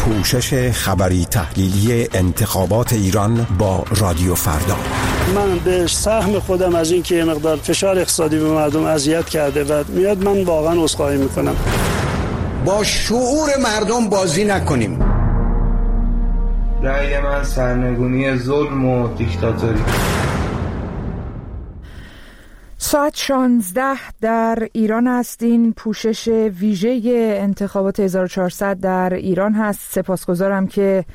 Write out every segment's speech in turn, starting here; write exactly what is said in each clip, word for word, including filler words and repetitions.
پوشش خبری تحلیلی انتخابات ایران با رادیو فردا. من به سهم خودم از این که یه مقدار فشار اقتصادی به مردم اذیت کرده و میاد، من واقعا عذرخواهی میکنم. با شعور مردم بازی نکنیم. رأی من سرنگونی ظلم و دیکتاتوری. ساعت شانزده در ایران هستین. پوشش ویژه انتخابات هزار و چهارصد در ایران هست. سپاسگزارم که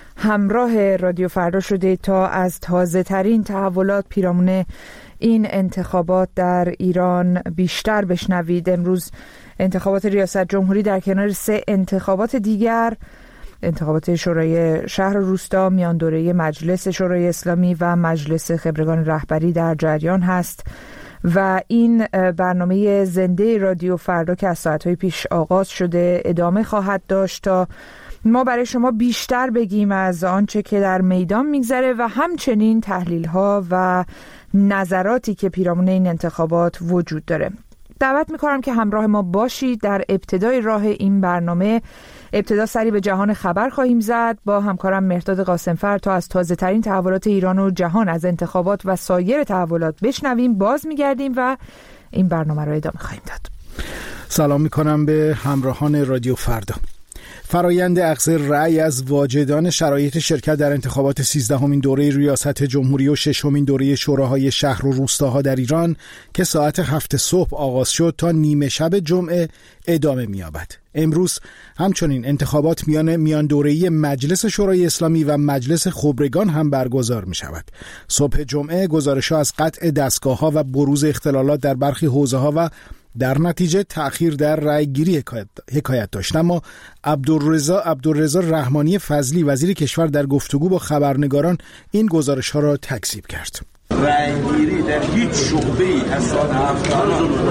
همراه رادیو فردا شده تا از تازه ترین تحولات پیرامون این انتخابات در ایران بیشتر بشنوید. امروز انتخابات ریاست جمهوری در کنار سه انتخابات دیگر، انتخابات شورای شهر و روستا، میان دوره مجلس شورای اسلامی و مجلس خبرگان رهبری در جریان هست و این برنامه زنده رادیو فردا که از ساعتهای پیش آغاز شده ادامه خواهد داشت تا ما برای شما بیشتر بگیم از آنچه که در میدان میگذره و همچنین تحلیل‌ها و نظراتی که پیرامون این انتخابات وجود داره. دعوت میکنم که همراه ما باشید. در ابتدای راه این برنامه ابتدا سری به جهان خبر خواهیم زد با همکارم مهرداد قاسمفر تا از تازه ترین تحولات ایران و جهان از انتخابات و سایر تحولات بشنویم. باز میگردیم و این برنامه را ادامه خواهیم داد. سلام میکنم به همراهان رادیو فردا. فرایند اخذ رأی از واجدان شرایط شرکت در انتخابات سیزدهمین دوره ریاست جمهوری و ششمین دوره شوراهای شهر و روستاها در ایران که ساعت هفت صبح آغاز شد تا نیمه شب جمعه ادامه می‌یابد. امروز همچنین انتخابات میان میان دوره‌ای مجلس شورای اسلامی و مجلس خبرگان هم برگزار می‌شود. صبح جمعه گزارش‌ها از قطع دستگاه‌ها و بروز اختلالات در برخی حوزه‌ها و در نتیجه تأخیر در رأی‌گیری حکایت, حکایت داشت. اما عبدالرضا عبدالرضا رحمانی فضلی وزیر کشور در گفتگو با خبرنگاران این گزارش‌ها را تکذیب کرد. رأی‌گیری در هیچ شعبه‌ای از سال هفتاد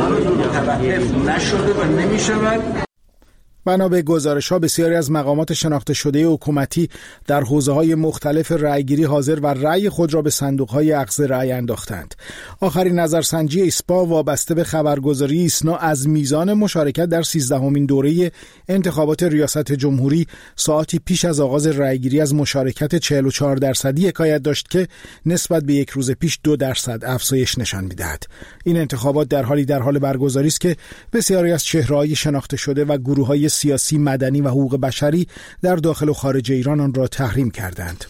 متوقف نشده و نمی‌شود. بنا به گزارش‌ها بسیاری از مقامات شناخته شده حکومتی در حوزه‌های مختلف رأی‌گیری حاضر و رأی خود را به صندوق‌های اخذ رأی انداختند. آخرین نظرسنجی ایسپا وابسته به خبرگزاری ایسنا از میزان مشارکت در سیزدهمین دوره انتخابات ریاست جمهوری ساعتی پیش از آغاز رأی‌گیری از مشارکت چهل و چهار درصدی حکایت داشت که نسبت به یک روز پیش دو درصد افزایش نشان می‌دهد. این انتخابات در حالی در حال برگزاری است که بسیاری از چهره‌های شناخته شده و گروه‌های سیاسی، مدنی و حقوق بشری در داخل و خارج ایران آن را تحریم کردند.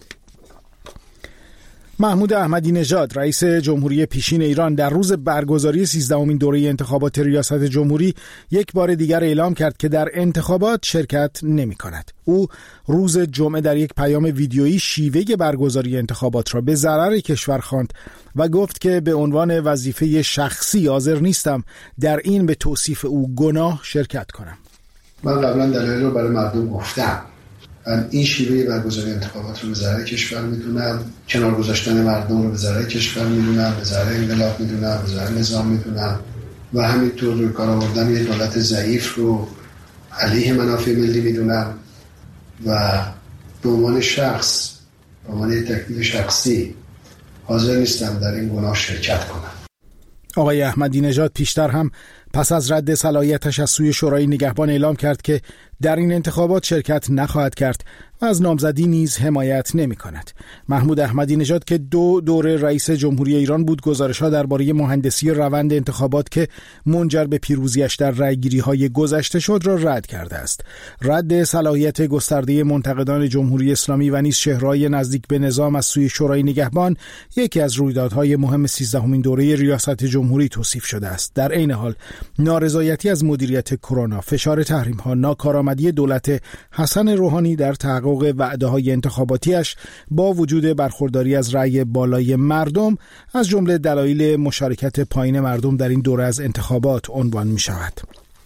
محمود احمدی نژاد رئیس جمهوری پیشین ایران در روز برگزاری سیزدهمین دوره انتخابات ریاست جمهوری یک بار دیگر اعلام کرد که در انتخابات شرکت نمی کند. او روز جمعه در یک پیام ویدیویی شیوه برگزاری انتخابات را به ضرر کشور خواند و گفت که به عنوان وظیفه شخصی حاضر نیستم در این به توصیف او گناه شرکت کنم. من قبلا دلایل رو برای مردم گفتم. من این شیوه برگزاری انتخابات رو به ضرر کشور میدونم، کنار گذاشتن مردم رو به ضرر کشور میدونم، به ضرر انقلاب میدونم، به ضرر نظام میدونم و همینطور روی کار آوردن یک دولت ضعیف رو علیه منافع ملی میدونم و به عنوان شخص، به عنوان یک تکلیف شخصی حاضر نیستم در این گناه شرکت کنم. آقای احمدی نژاد پیشتر هم پس از رد صلاحیتش از سوی شورای نگهبان اعلام کرد که در این انتخابات شرکت نخواهد کرد و از نامزدی نیز حمایت نمی کند. محمود احمدی نژاد که دو دوره رئیس جمهوری ایران بود گزارش‌ها درباره مهندسی روند انتخابات که منجر به پیروزیش در رأی‌گیری‌های گذشته شد را رد کرده است. رد صلاحیت گسترده منتقدان جمهوری اسلامی و نیز چهره‌های نزدیک به نظام از سوی شورای نگهبان یکی از رویدادهای مهم سیزدهمین دوره ریاست جمهوری توصیف شده است. در عین حال نارضایتی از مدیریت کرونا، فشار تحریم‌ها، ناکارآمدی دولت حسن روحانی در تحقق وعده‌های انتخاباتیش با وجود برخورداری از رأی بالای مردم از جمله دلایل مشارکت پایین مردم در این دوره از انتخابات عنوان می‌شود.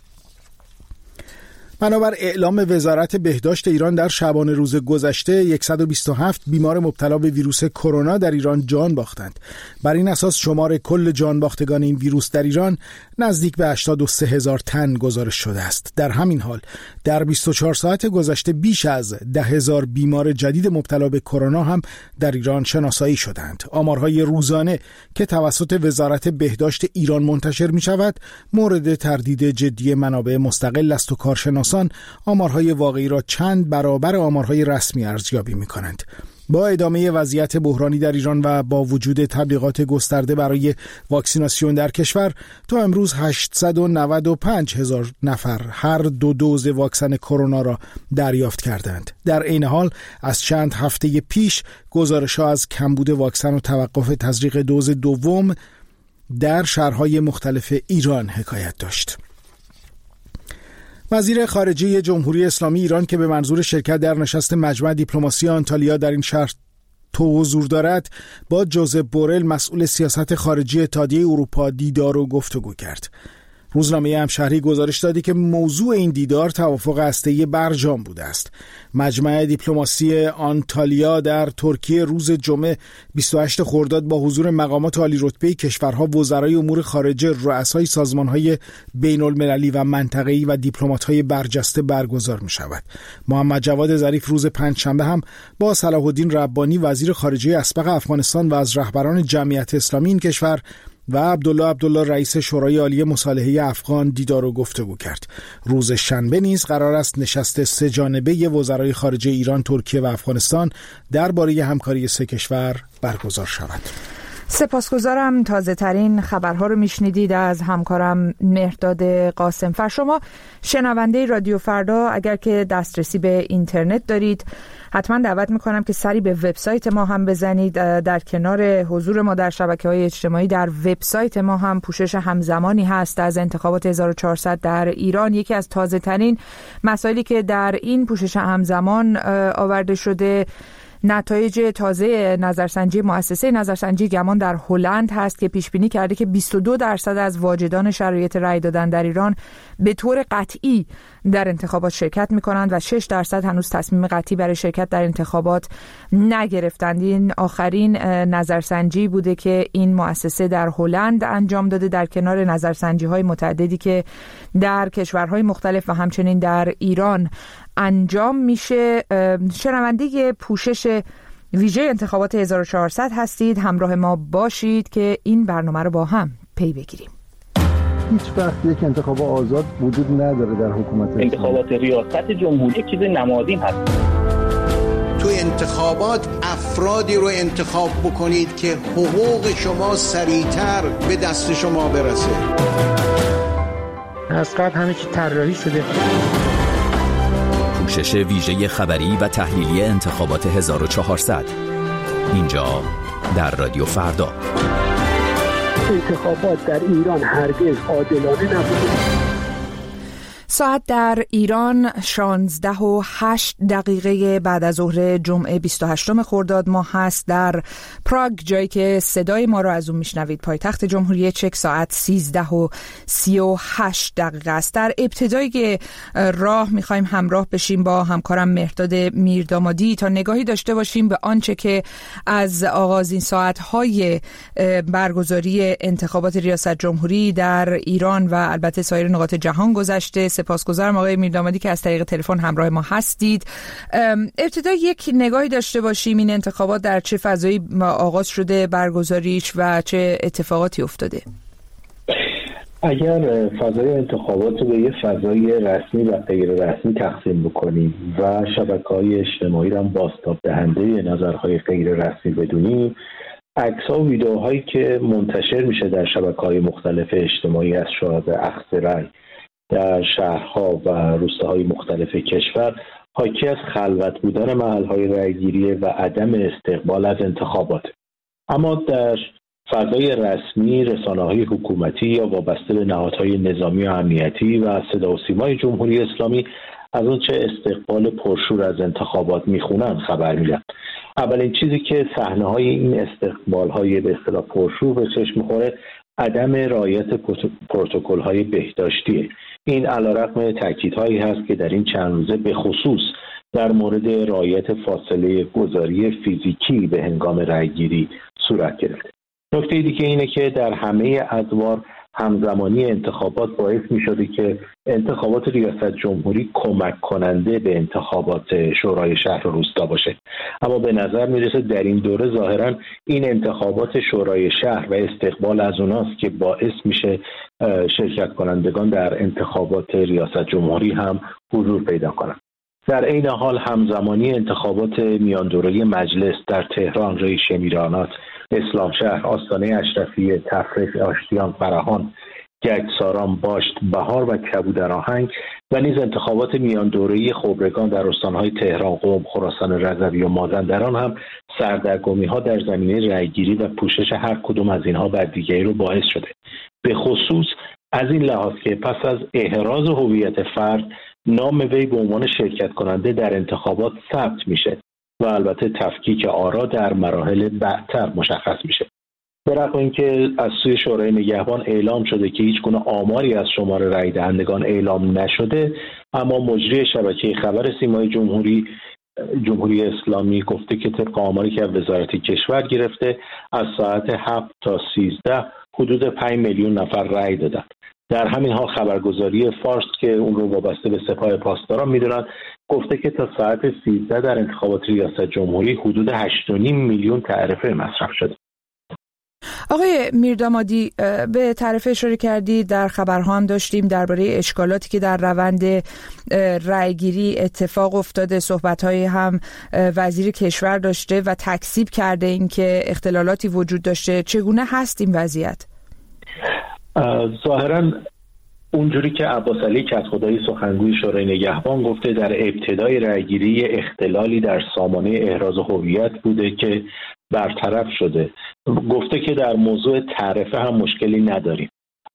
بنابر اعلام وزارت بهداشت ایران در شبانه روز گذشته صد و بیست و هفت بیمار مبتلا به ویروس کرونا در ایران جان باختند. بر این اساس شمار کل جان باختگان این ویروس در ایران نزدیک به هشتاد و سه هزار تن گزارش شده است. در همین حال در بیست و چهار ساعت گذشته بیش از ده هزار بیمار جدید مبتلا به کرونا هم در ایران شناسایی شدند. آمارهای روزانه که توسط وزارت بهداشت ایران منتشر می شود مورد تردید جدی منابع مستقل است و کارشناسان افغانستان آمارهای واقعی را چند برابر آمارهای رسمی ارزیابی می‌کنند. با ادامه وضعیت بحرانی در ایران و با وجود تبلیغات گسترده برای واکسیناسیون در کشور، تا امروز هشتصد و نود و پنج هزار نفر هر دو دوز واکسن کرونا را دریافت کردند. در این حال از چند هفته پیش گزارش‌ها از کمبود واکسن و توقف تزریق دوز دوم در شهرهای مختلف ایران حکایت داشت. وزیر خارجه جمهوری اسلامی ایران که به منظور شرکت در نشست مجمع دیپلماسی آنتالیا در این شهر تو حضور دارد، با جوزپ بورل مسئول سیاست خارجی اتحادیه اروپا دیدار و گفتگو کرد. روزنامه همشهری گزارش دادی که موضوع این دیدار توافق هسته‌ای برجام بوده است. مجمع دیپلماسی آنتالیا در ترکیه روز جمعه بیست و هشتم خرداد با حضور مقامات عالی رتبه کشورها، وزرای امور خارجه، رؤسای سازمان‌های بین‌المللی و منطقه‌ای و دیپلمات‌های برجسته برگزار می‌شود. محمد جواد ظریف روز پنجشنبه هم با صلاح الدین ربانی وزیر خارجه اسبق افغانستان و از رهبران جمعیت اسلامی این کشور و عبدالله عبدالله رئیس شورای عالی مصالحه افغان دیدار و گفتگو کرد. روز شنبه نیز قرار است نشست سه جانبه وزرای خارجه ایران، ترکیه و افغانستان درباره همکاری سه کشور برگزار شود. سپاسگزارم. تازه ترین خبرها رو میشنیدید از همکارم مهرداد قاسمفر. شما شنونده رادیو فردا اگر که دسترسی به اینترنت دارید، حتما دعوت میکنم که سری به وبسایت ما هم بزنید. در کنار حضور ما در شبکه‌های اجتماعی، در وبسایت ما هم پوشش همزمانی هست از انتخابات هزار و چهارصد در ایران. یکی از تازه ترین مسائلی که در این پوشش همزمان آورده شده نتایج تازه نظرسنجی مؤسسه نظرسنجی گمان در هلند هست که پیش بینی کرده که بیست و دو درصد از واجدان شرایط رأی دادن در ایران به طور قطعی در انتخابات شرکت می‌کنند و شش درصد هنوز تصمیم قطعی برای شرکت در انتخابات نگرفتند. این آخرین نظرسنجی بوده که این مؤسسه در هلند انجام داده، در کنار نظرسنجی‌های متعددی که در کشورهای مختلف و همچنین در ایران انجام میشه. شنونده پوشش ویژه انتخابات هزار و چهارصد هستید. همراه ما باشید که این برنامه رو با هم پی بگیریم. هیچ وقت یک انتخاب آزاد وجود نداره در حکومت. انتخابات ریاست جمهوری چیز نمادین هست. تو انتخابات افرادی رو انتخاب بکنید که حقوق شما سریعتر به دست شما برسه. از قبل همه چی طراحی شده. پوشش ویژه خبری و تحلیلی انتخابات هزار و چهارصد اینجا در رادیو فردا. انتخابات در ایران هرگز عادلانه نبوده. ساعت در ایران شانزده و هشت دقیقه بعد از ظهر جمعه بیست و هشتم خرداد ماه هست. در پراگ، جایی که صدای ما را از اون میشنوید، پایتخت جمهوری چک، ساعت سیزده و سی و هشت دقیقه است. در ابتدای راه میخوایم همراه بشیم با همکارم مهرداد میردامادی تا نگاهی داشته باشیم به آنچه که از آغازین ساعتهای برگزاری انتخابات ریاست جمهوری در ایران و البته سایر نقاط جهان گذشته. سپاسگزارم آقای میردامادی که از طریق تلفن همراه ما هستید. ابتدا یک نگاهی داشته باشیم این انتخابات در چه فضایی آغاز شده برگزاریش و چه اتفاقاتی افتاده. اگر فضای انتخابات رو به یه فضای رسمی و غیر رسمی تقسیم بکنیم و شبکه‌های اجتماعی رو هم بازتاب دهنده نظرهای غیر رسمی بدونیم، عکس‌ها و ویدئوهایی که منتشر میشه در شبکه‌های مختلف اجتماعی از شاهد اخذ رأی در شهرها و روستاهای مختلف کشور حاکی از خلوت بودن محل‌های رأیگیری و عدم استقبال از انتخابات. اما در فضای رسمی، رسانه‌های حکومتی یا وابسته به نهادهای نظامی و امنیتی و صدا و سیمای جمهوری اسلامی از اون چه استقبال پرشور از انتخابات میخونن خبر میدن. اولین چیزی که صحنه‌های این استقبال‌های به اصطلاح پرشور به چشم می‌خوره عدم رعایت پروتکل‌های بهداشتیه. این علیرغم تاکیدهایی هست که در این چند روزه به خصوص در مورد رعایت فاصله گذاری فیزیکی به هنگام رأیگیری صورت گرفته. نکته دیگه اینه که در همه ادوار همزمانی انتخابات باعث می شده که انتخابات ریاست جمهوری کمک کننده به انتخابات شورای شهر و روستا باشه. اما به نظر می رسه در این دوره ظاهرا این انتخابات شورای شهر و استقبال از اوناست که باعث میشه شرکت کنندگان در انتخابات ریاست جمهوری هم حضور پیدا کنند. در این حال همزمانی انتخابات میان دوره مجلس در تهران، ری شمیرانات، اسلام شهر، آستانه اشرفیه، تفریح، آشتیان، فراهان، گچساران، باشت، بهار و کبودرآهنگ و نیز انتخابات میان دوره خبرگان در استانهای تهران، قم، خراسان رضوی و مازندران هم سردرگمی‌ها در زمینه رأیگیری و پوشش هر کدوم از اینها بر دیگری رو باعث شده. به خصوص از این لحاظ که پس از احراز هویت فرد نام وی به عنوان شرکت کننده در انتخابات ثبت میشه و البته تفکیک آرا در مراحل بعدتر مشخص میشه. به رغم اینکه از سوی شورای نگهبان اعلام شده که هیچ گونه آماری از شمار رای دهندگان اعلام نشده، اما مجری شبکه خبر سیمای جمهوری جمهوری اسلامی گفته که طبق آماری که وزارت کشور گرفته از ساعت هفت تا سیزده حدود پنج میلیون نفر رای دادند. در همین حال خبرگزاری فارس که اون رو وابسته به سپاه پاسداران میدونن گفته که تا ساعت سیزده در انتخابات ریاست جمهوری حدود هشت و نیم میلیون تعرفه مصرف شده. آقای میردامادی، به تعرفه اشاره کردید، در خبرها هم داشتیم درباره اشکالاتی که در روند رأیگیری اتفاق افتاده، صحبت‌های هم وزیر کشور داشته و تکذیب کرده این که اختلالاتی وجود داشته. چگونه هست این وضعیت؟ ظاهراً اونجوری که عباس علی کدخدایی سخنگوی شورای نگهبان گفته در ابتدای رأیگیری اختلالی در سامانه احراز هویت بوده که برطرف شده. گفته که در موضوع تعرفه هم مشکلی نداریم.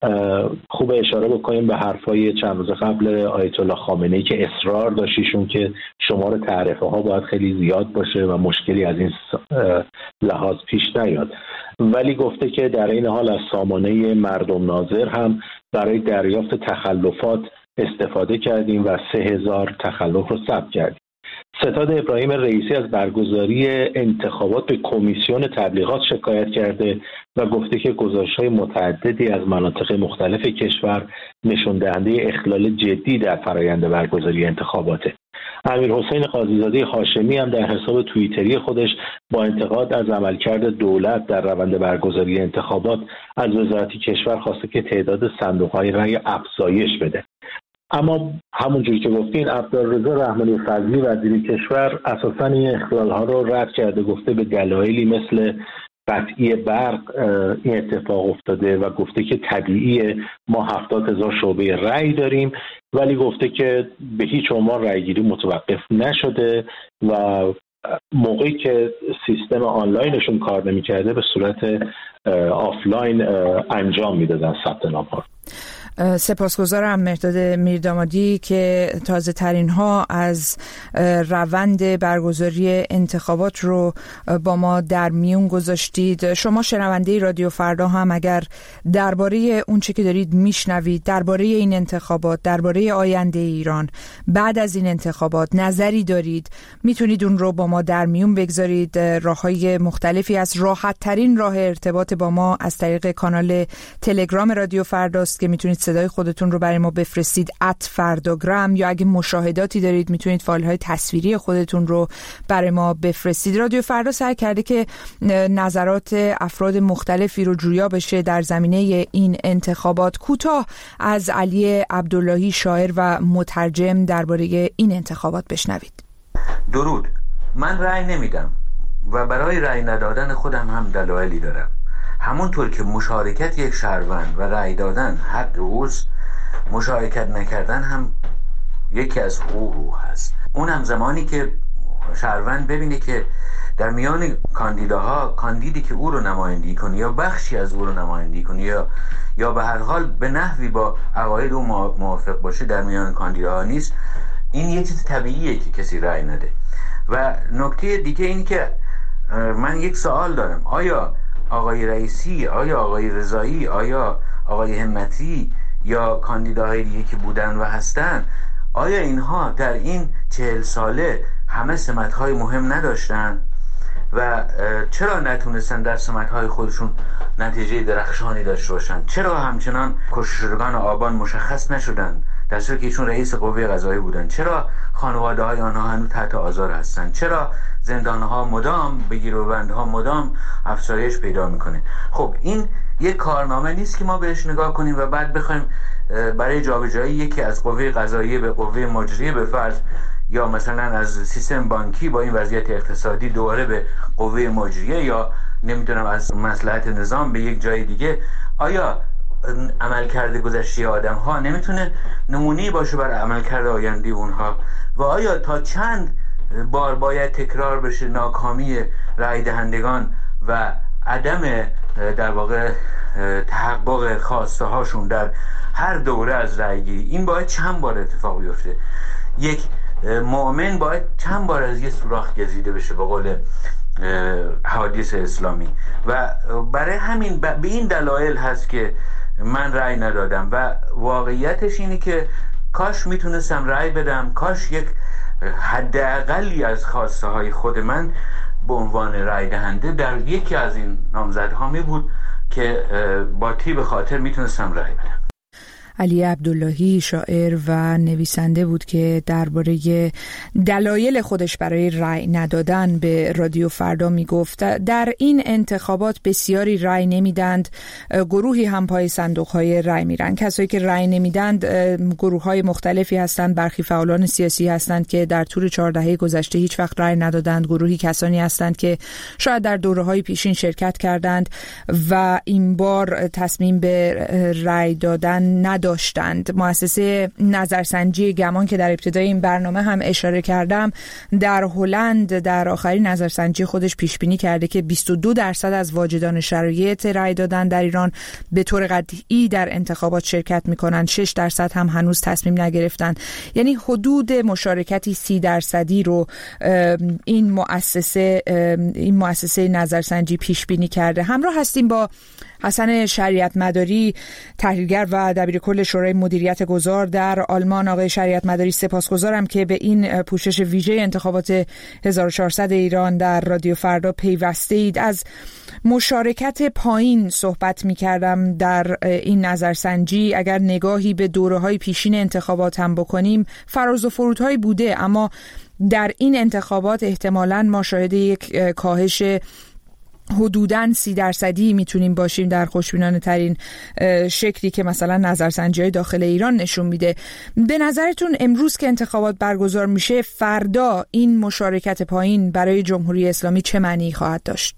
خوب اشاره بکنیم به حرفای چند روز قبل آیت الله خامنه‌ای که اصرار داشتیشون که شمار تعرفه ها باید خیلی زیاد باشه و مشکلی از این لحاظ پیش نیاد، ولی گفته که در این حال از سامانه مردم ناظر هم برای دریافت تخلفات استفاده کردیم و سه هزار تخلف رو ثبت کردیم. ستاد ابراهیم رئیسی از برگزاری انتخابات به کمیسیون تبلیغات شکایت کرده و گفته که گزارش‌های متعددی از مناطق مختلف کشور نشون دهنده اخلال جدی در فرآیند برگزاری انتخاباته. امیرحسین قاضیزاده هاشمی هم در حساب توییتری خودش با انتقاد از عملکرد دولت در روند برگزاری انتخابات از وزارت کشور خواسته که تعداد صندوق‌های رای افزایش بده. اما همونجوری که گفتین عبدالرضا رحمانی فضلی وزیر کشور اساساً این اختلال‌ها رو رد کرده، گفته به دلایلی مثل قطعی برق این اتفاق افتاده و گفته که طبیعیه ما هفتاد هزار شعبه رأی داریم، ولی گفته که به هیچ عنوان رأیگیری متوقف نشده و موقعی که سیستم آنلاینشون کار نمی‌کرده به صورت آفلاین انجام میدادن ثبت نام‌ها. سپاسگزارم مهرداد میردامادی که تازه ترین ها از روند برگزاری انتخابات رو با ما در میون گذاشتید. شما شنونده رادیو فردا هم اگر درباره اون چه که دارید میشنوید درباره این انتخابات، درباره آینده ایران بعد از این انتخابات نظری دارید، میتونید اون رو با ما در میون بگذارید. راههای مختلفی از راحت ترین راه ارتباط با ما از طریق کانال تلگرام رادیو فرداست که میتونید صدای خودتون رو برای ما بفرستید ات فرداگرام، یا اگه مشاهداتی دارید میتونید فایل های تصویری خودتون رو برای ما بفرستید. رادیو فردا سعی کرده که نظرات افراد مختلفی رو جویا بشه در زمینه این انتخابات. کوتاه از علی عبداللهی شاعر و مترجم درباره این انتخابات بشنوید. درود. من رأی نمیدم و برای رأی ندادن خودم هم دلایلی دارم. همونطور که مشارکت یک شهروند و رأی دادن حق اوست، مشارکت نکردن هم یکی از حقوق او هست. اون هم زمانی که شهروند ببینه که در میان کاندیداها کاندیدی که او رو نمایندگی کنه یا بخشی از او رو نمایندگی کنه یا یا به هر حال به نحوی با عقاید او موافق باشه در میان کاندیداها نیست، این یه چیز طبیعیه که کسی رأی نده. و نکته دیگه این که من یک سوال دارم، آیا آقای رئیسی، آیا آقای رضایی، آیا آقای همتی یا کاندیداهای دیگه که بودن و هستن، آیا اینها در این چهل ساله همه سمت‌های مهم نداشتن؟ و چرا نتونستن در سمت‌های خودشون نتیجه درخشانی داشته باشن؟ چرا همچنان کشتشدگان آبان مشخص نشدن در صورتی که ایشون رئیس قوه قضاییه بودن؟ چرا خانواده‌های آنها هنوز تحت آزار هستن؟ چرا زندان‌ها مدام به گیروبندها مدام افزایش پیدا میکنه؟ خب این یک کارنامه نیست که ما بهش نگاه کنیم و بعد بخوایم برای جابجایی یکی از قوه قضاییه به قوه مجریه به فرض، یا مثلا از سیستم بانکی با این وضعیت اقتصادی دوباره به قوه مجریه، یا نمیدونم از مصلحت نظام به یک جای دیگه. آیا عملکرد گذشته آدم ها نمیتونه نمونه‌ای باشه برای عملکرد آینده اونها؟ و آیا تا چند بار باید تکرار بشه ناکامی رای دهندگان و عدم در واقع تحقق خواسته هاشون در هر دوره از رای گیری؟ این باید چند بار اتفاق بیفته؟ یک مؤمن باید چند بار از یه سوراخ گزیده بشه به قول حدیث اسلامی؟ و برای همین به این دلایل هست که من رأی ندادم و واقعیتش اینه که کاش میتونستم رأی بدم، کاش یک حداقلی از خواسته های خود من به عنوان رأی دهنده در یکی از این نامزدها می بود که با طیب خاطر میتونستم رأی بدم. علی عبداللهی شاعر و نویسنده بود که درباره دلایل خودش برای رأی ندادن به رادیو فردا میگفت. در این انتخابات بسیاری رأی نمیدند، گروهی هم پای صندوق‌های رأی میرن. کسایی که رأی نمیدند گروه‌های مختلفی هستند، برخی فعالان سیاسی هستند که در طول چهار دهه گذشته هیچ وقت رأی ندادند، گروهی کسانی هستند که شاید در دوره‌های پیشین شرکت کردند و این بار تصمیم به رأی دادن نداشتند. داشتند. مؤسسه نظرسنجی گمان که در ابتدای این برنامه هم اشاره کردم در هلند در آخرین نظرسنجی خودش پیش بینی کرده که بیست و دو درصد از واجدان شرایط رأی دادن در ایران به طور قطعی در انتخابات شرکت میکنن، شش درصد هم هنوز تصمیم نگرفتن. یعنی حدود مشارکتی سی درصدی رو این مؤسسه این مؤسسه نظرسنجی پیش بینی کرده. همراه هستیم با حسن شریعت مداری، تحلیلگر و دبیر کل شورای مدیریت گذار در آلمان. آقای شریعت مداری، سپاسگزارم که به این پوشش ویژه انتخابات هزار و چهارصد ایران در رادیو فردا پیوسته اید. از مشارکت پایین صحبت می کردم در این نظرسنجی. اگر نگاهی به دوره‌های پیشین انتخابات هم بکنیم فراز و فرودهایی بوده، اما در این انتخابات احتمالاً ما شاهد یک کاهش حدوداً سی درصدی میتونیم باشیم در خوشبینانه ترین شکلی که مثلا نظرسنجی های داخل ایران نشون میده. به نظرتون امروز که انتخابات برگزار میشه، فردا این مشارکت پایین برای جمهوری اسلامی چه معنی خواهد داشت؟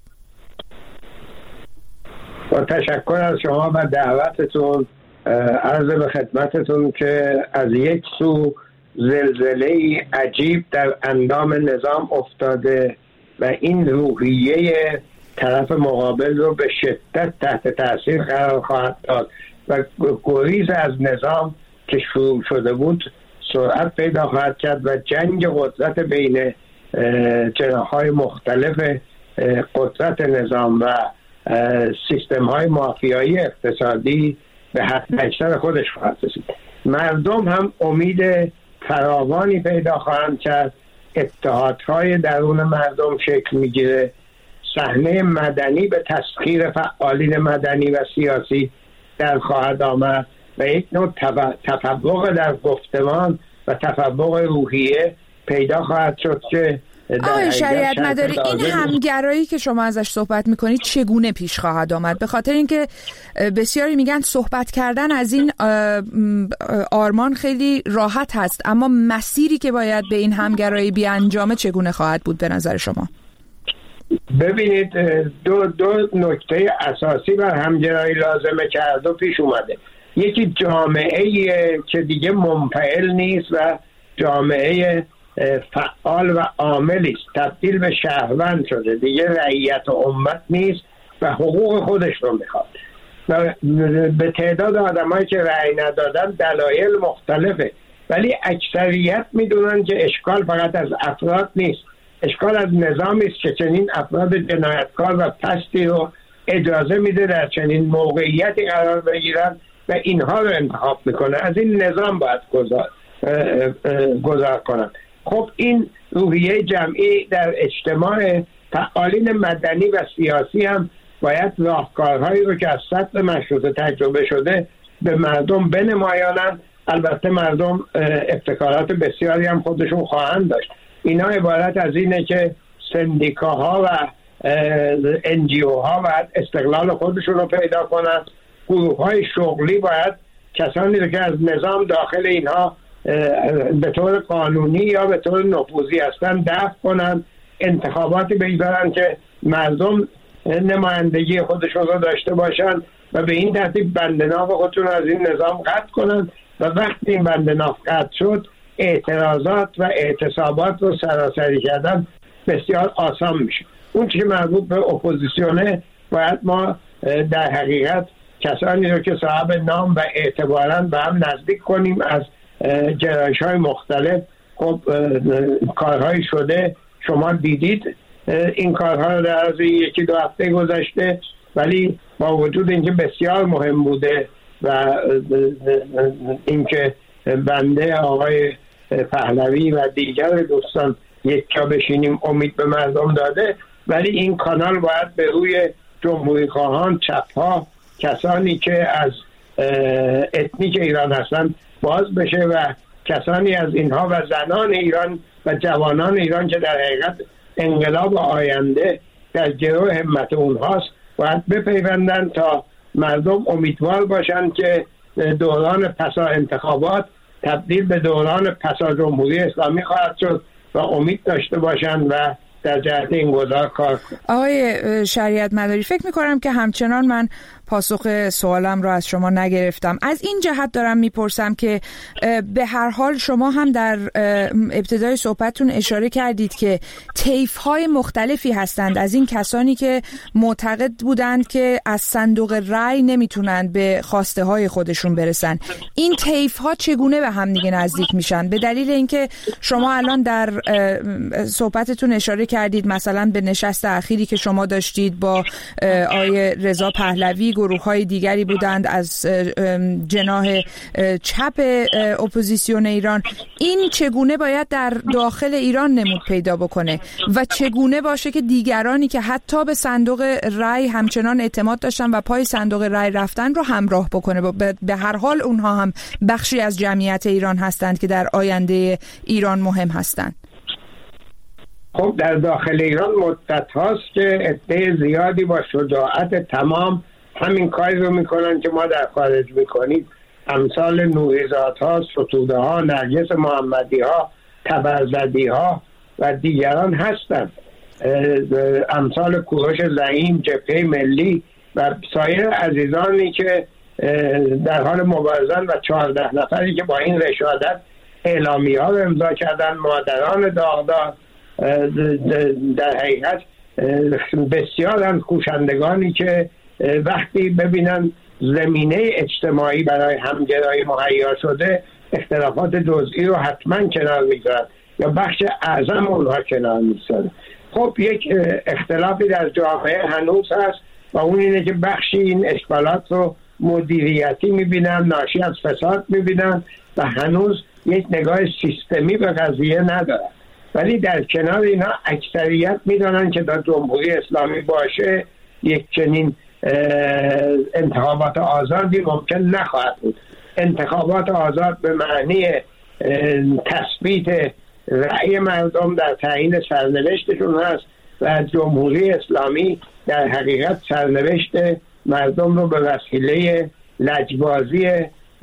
با تشکر از شما و دعوتتون عرض به خدمتتون که از یک سو زلزله عجیب در اندام نظام افتاده و این روحیه طرف مقابل رو به شدت تحت تاثیر قرار خواهد داد و گریز از نظام که شروع شده بود سرعت پیدا خواهد کرد و جنگ قدرت بین جناح‌های مختلف قدرت نظام و سیستم‌های مافیایی اقتصادی به حد اکثر خودش خواهد رسید. مردم هم امید فراوانی پیدا خواهند کرد، اتحادهای درون مردم شکل میگیره، صحنه مدنی به تسخیر فعالین مدنی و سیاسی در خواهد آمد و یک نوع تفوق در گفتمان و تفوق روحیه پیدا خواهد شد که آقای شریعت مداری، این همگرایی که شما ازش صحبت میکنید چگونه پیش خواهد آمد؟ به خاطر اینکه بسیاری میگن صحبت کردن از این آرمان خیلی راحت هست، اما مسیری که باید به این همگرایی بیانجامه چگونه خواهد بود به نظر شما؟ ببینید، دو دو نکته اساسی بر همگرایی لازمه که هر دو پیش اومده. یکی جامعه که دیگه منفعل نیست و جامعه فعال و عاملی است، تبدیل به شهروند شده، دیگه رعیت و امت نیست و حقوق خودش رو میخواد. و به تعداد آدمایی که رأی ندادن دلایل مختلفه، ولی اکثریت میدونن که اشکال فقط از افراد نیست، اشکال از نظامی است که چنین افراد جنایتکار و پستی رو اجازه میده در چنین موقعیتی قرار بگیرن و اینها رو انتخاب میکنه. از این نظام باید گذار گذار کنن. خب این روحیه جمعی در اجتماع فعالین مدنی و سیاسی هم باید راهکارهایی رو که از سطح مشروطه تجربه شده به مردم بنمایانند. البته مردم ابتکارات بسیاری هم خودشون خواهند داشت. اینا عبارت از اینه که سندیکاها و ان جی او ها باید استقلال خودشون رو پیدا کنند. گروه های شغلی باید کسانی رو که از نظام داخل اینها به طور قانونی یا به طور نفوذی هستن دفع کنند. انتخاباتی بگذارن که مردم نمایندگی خودشون رو داشته باشن و به این ترتیب بند ناف خودشون از این نظام قطع کنن و وقتی این بند ناف قطع شد اعتراضات و اعتصابات رو سراسری کردن بسیار آسان میشه. اون چیزی که مربوط به اپوزیسیونه باید ما در حقیقت کسانی رو که صاحب نام و اعتبارن به هم نزدیک کنیم از جرایش های مختلف. خب کارهای شده شما دیدید این کارها رو در از یکی دو هفته گذشته، ولی با وجود اینکه بسیار مهم بوده و اینکه بنده آقای پهلوی و دیگر دوستان یک جا بشینیم امید به مردم داده، ولی این کانال باید به روی جمهوری خواهان، چپ‌ها، کسانی که از اتنیک ایران هستن باز بشه و کسانی از اینها و زنان ایران و جوانان ایران که در حقیقت انقلاب آینده در گروه همت اونهاست باید بپیوندن تا مردم امیدوار باشن که دوران پسا انتخابات تبدیل به دوران پسا جمهوری اسلامی خواهد شد و امید داشته باشن و در جهت این گذار کار کنن. آقای شریعت مداری، فکر میکنم که همچنان من پاسخ سوالم رو از شما نگرفتم. از این جهت دارم میپرسم که به هر حال شما هم در ابتدای صحبتتون اشاره کردید که طیف‌های مختلفی هستند از این کسانی که معتقد بودند که از صندوق رای نمیتونند به خواسته های خودشون برسن. این طیف‌ها چگونه به هم دیگه نزدیک میشن؟ به دلیل اینکه شما الان در صحبتتون اشاره کردید مثلا به نشست اخیری که شما داشتید با آقای رضا پهلوی، گروه‌های دیگری بودند از جناح چپ اپوزیسیون ایران. این چگونه باید در داخل ایران نمود پیدا بکنه و چگونه باشه که دیگرانی که حتی به صندوق رای همچنان اعتماد داشتن و پای صندوق رای رفتن رو همراه بکنه؟ به هر حال اونها هم بخشی از جمعیت ایران هستند که در آینده ایران مهم هستند. خب در داخل ایران مدت هاست که عده زیادی با شجاعت تمام همین کاری رو میکنن که ما در خارج میکنیم. امثال نوریزاد ها، ستوده ها، نرگس محمدی ها، تبرزدی ها و دیگران هستند. امثال کوروش زعیم، جبهه ملی و سایر عزیزانی که در حال مبارزن و چهارده نفری که با این رشادت اعلامیه ها رو امضا کردن، مادران داغدار. در حقیقت بسیار از کوشندگانی که وقتی ببینن زمینه اجتماعی برای همگرایی مهیا شده اختلافات جزئی رو حتما کنار میگذارن یا بخش اعظم اونها کنار میگذارن. خب یک اختلافی در جامعه هنوز هست و اون اینه که بخشی این اشکالات رو مدیریتی میبینن، ناشی از فساد میبینن و هنوز یک نگاه سیستمی به قضیه ندارن. ولی در کنار اینا اکثریت میدانن که در جمهوری اسلامی باشه یک چنین انتخابات آزادی ممکن نخواهد بود. انتخابات آزاد به معنی تثبیت رأی مردم در تعیین سرنوشتشون هست و جمهوری اسلامی در حقیقت سرنوشت مردم رو به وسیله لجبازی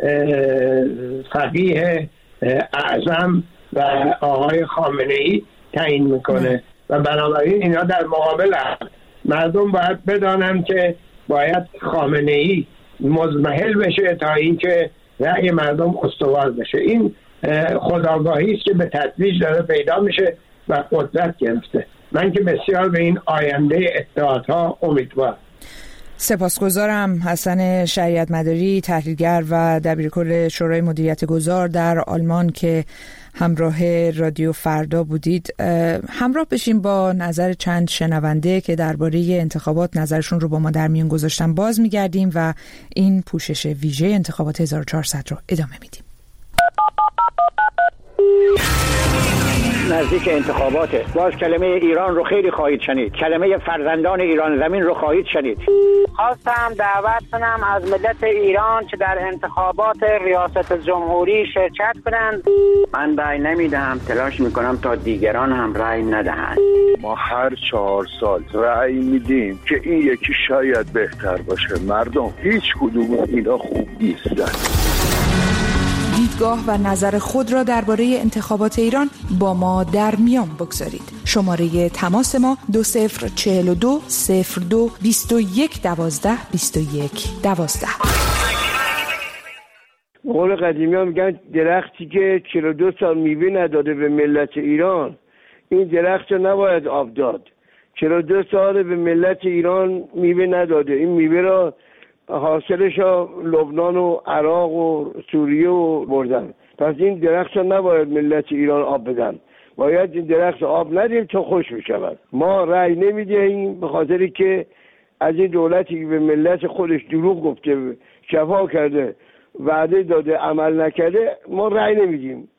فقیه اعظم و آقای خامنه‌ای تعیین میکنه و بنابراین اینا در مقابل هست. مردم باید بدانن که باید خامنه‌ای مضمحل بشه تا اینکه رأی مردم استوار بشه. این خودآگاهی است که به تدریج داره پیدا میشه و قدرت گرفته. من که بسیار به این آینده اتحادها امیدوارم. سپاسگزارم. حسن شریعت مداری، تحلیلگر و دبیرکل شورای مدیریت گذار در آلمان که همراه رادیو فردا بودید. همراه بشیم با نظر چند شنونده که درباره انتخابات نظرشون رو با ما در میون گذاشتن. باز میگردیم و این پوشش ویژه انتخابات هزار و چهارصد رو ادامه میدیم. نزدیک انتخاباته. باز کلمه ایران رو خیلی خواهید شنید، کلمه فرزندان ایران زمین رو خواهید شنید. خواستم دعوت کنم از ملت ایران که در انتخابات ریاست جمهوری شرکت کنند. من رأی نمیدهم، تلاش میکنم تا دیگران هم رأی ندهند. ما هر چهار سال رأی میدیم که این یکی شاید بهتر باشه. مردم هیچ کدوم اینا خوب نیستن. دیدگاه و نظر خود را درباره انتخابات ایران با ما در میان بگذارید. شماره تماس ما دو صفر چهل و دو صفر دو بیست و یک دوازده بیست و یک دوازده. قول قدیمی ها میگن درختی که چهل و دو سال میوه نداده به ملت ایران، این درخت رو نباید آب داد. چهل و دو سال به ملت ایران میوه نداده، این میوه را حاصلش ها لبنان و عراق و سوریه و بردن. پس این درخت ها نباید ملت ایران آب بدن، باید این درخت آب ندیم تا خوش بشود. ما رأی نمیدهیم به خاطری که از این دولتی که به ملت خودش دروغ گفته، شفا کرده، وعده داده، عمل نکرده، ما رأی نمیدیم.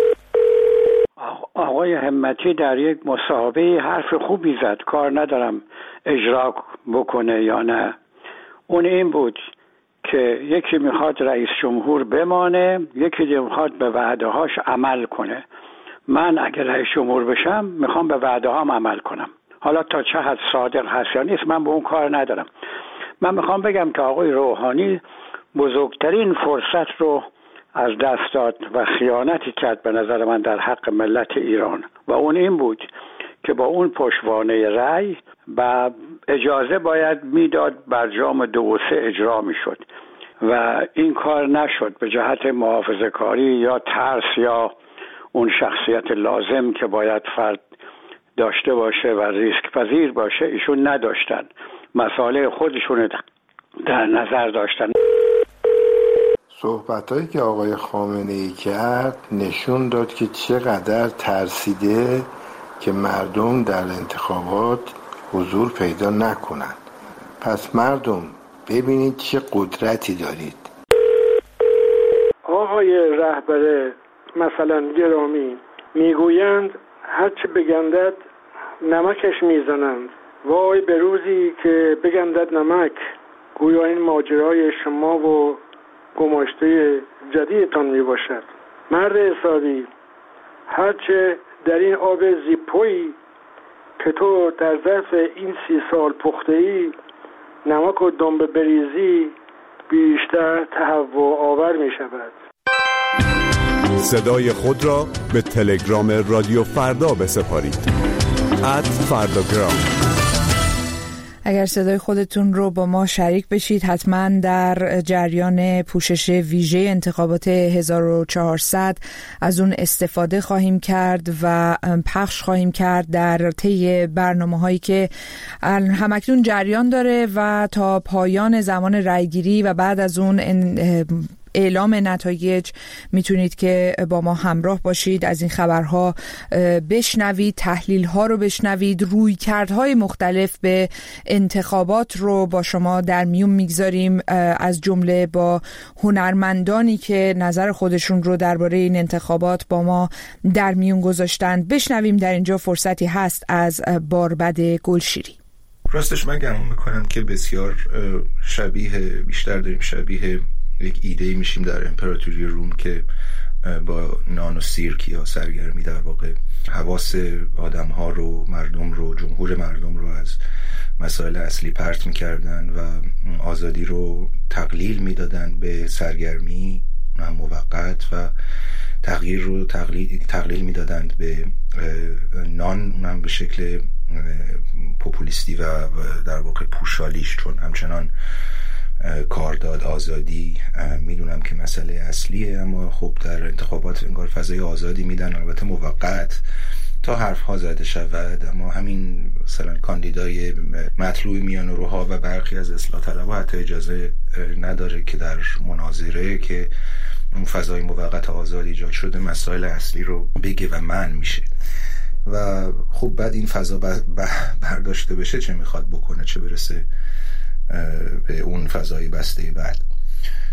آقای همتی در یک مصاحبه حرف خوبی زد، کار ندارم اجرا بکنه یا نه. اون این بود که یکی میخواد رئیس جمهور بمانه، یکی دیگه میخواد به وعده هاش عمل کنه. من اگر رئیس جمهور بشم میخوام به وعده هام عمل کنم. حالا تا چه حد صادق هست یا نیست من به اون کار ندارم. من میخوام بگم که آقای روحانی بزرگترین فرصت رو از دست داد و خیانتی کرد به نظر من در حق ملت ایران، و اون این بود که با اون پشتوانه رأی و اجازه باید میداد برجام دو و سه اجرا میشد و این کار نشد به جهت محافظه کاری یا ترس یا اون شخصیت لازم که باید فرد داشته باشه و ریسک پذیر باشه. ایشون نداشتن، مسائل خودشون در نظر داشتن. صحبتایی که آقای خامنه‌ای کرد نشون داد که چقدر ترسیده که مردم در انتخابات حضور پیدا نکنند. پس مردم ببینید چه قدرتی دارید. آقای رهبر مثلا گرامی میگویند هرچه بگندد نمکش میزنند. وای به روزی که بگندد نمک. گویا این ماجرای شما و گماشته جدیدتان می باشد. مرد حسابی، هرچه در این آب زیپویی که تو در ظرف این سی سال پخته ای نمک و دنبه بریزی بیشتر تهوع آور می شود. صدای خود را به تلگرام رادیو فردا بسپارید. ات فرداگرام. اگر صدای خودتون رو با ما شریک بشید، حتما در جریان پوشش ویژه انتخابات هزار و چهارصد از اون استفاده خواهیم کرد و پخش خواهیم کرد در طی برنامه‌هایی که همکنون جریان داره و تا پایان زمان رأیگیری و بعد از اون اعلام نتایج میتونید که با ما همراه باشید، از این خبرها بشنوید، تحلیل‌ها رو بشنوید، رویکردهای مختلف به انتخابات رو با شما در میون میگذاریم، از جمله با هنرمندانی که نظر خودشون رو درباره این انتخابات با ما در میون گذاشتند. بشنویم در اینجا فرصتی هست از باربد گلشیری. راستش من گمان میکنم که بسیار شبیه، بیشتر داریم شبیه یک ایده میشیم در امپراتوری روم که با نان و سیرک یا سرگرمی در واقع حواس آدم ها رو، مردم رو، جمهور مردم رو از مسائل اصلی پرت میکردن و آزادی رو تقلیل میدادن به سرگرمی موقت و تغییر رو تقلیل, تقلیل میدادند به نان، اونم به شکل پوپولیستی و در واقع پوشالیش، چون همچنان کارداد آزادی میدونم که مسئله اصلیه، اما خب در انتخابات انگار فضای آزادی میدن، البته موقت تا حرف ها زده شود، اما همین مثلا کاندیدای مطلوب میان روها و برخی از اصلاح طلبها حتی اجازه نداره که در مناظره که اون فضای موقت آزادی ایجاد شده مسائل اصلی رو بگه و منع میشه و خب بعد این فضا برداشته بشه چه میخواد بکنه، چه برسه به اون فضای بسته بعد.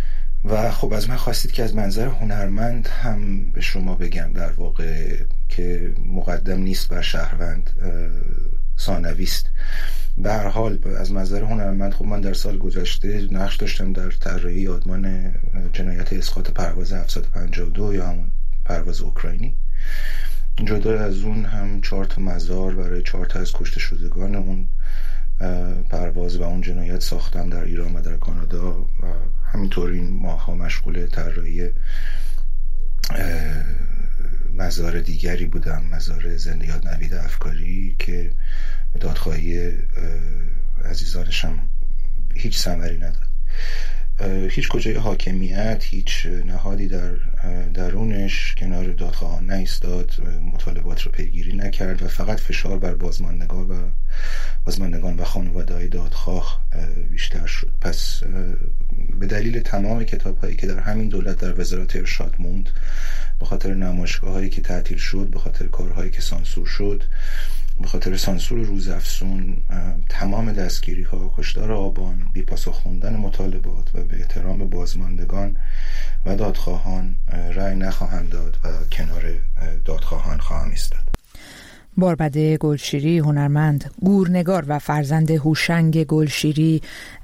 و خب از من خواستید که از منظر هنرمند هم به شما بگم در واقع که مقدم نیست بر شهروند، ثانویست. به هر حال از منظر هنرمند خب من در سال گذشته نقش داشتم در طراحی یادمان جنایت اسقاط پرواز هفتصد و پنجاه و دو یا همون پرواز اوکراینی. جدا از اون هم چهار تا مزار برای چهار تا از کشته شدگان اون پرواز و اون جنایت ساختم در ایران و در کانادا و همینطور این ماها مشغول طراحی مزار دیگری بودم، مزار زنده یاد نوید افکاری که دادخواهی عزیزانشم هیچ ثمری نداد. هیچ کجای حاکمیت، هیچ نهادی در درونش کنار دادخواهان نایستاد، مطالبات رو پیگیری نکرد و فقط فشار بر بازماندگان و بازماندگان و خانواده‌های دادخواه بیشتر شد. پس به دلیل تمام کتاب‌هایی که در همین دولت در وزارت ارشاد موند، به خاطر نمایشگاه‌هایی که تعطیل شد، به خاطر کارهایی که سانسور شد، به خاطر سانسور روزافزون، تمام دستگیری ها، کشتار آبان، بی‌پاسخ خوندن مطالبات و به احترام بازماندگان و دادخواهان رأی نخواهم داد و کنار دادخواهان خواهم ایستاد. باربده گلشیری، هنرمند، گورنگار و فرزند هوشنگ گلشیری،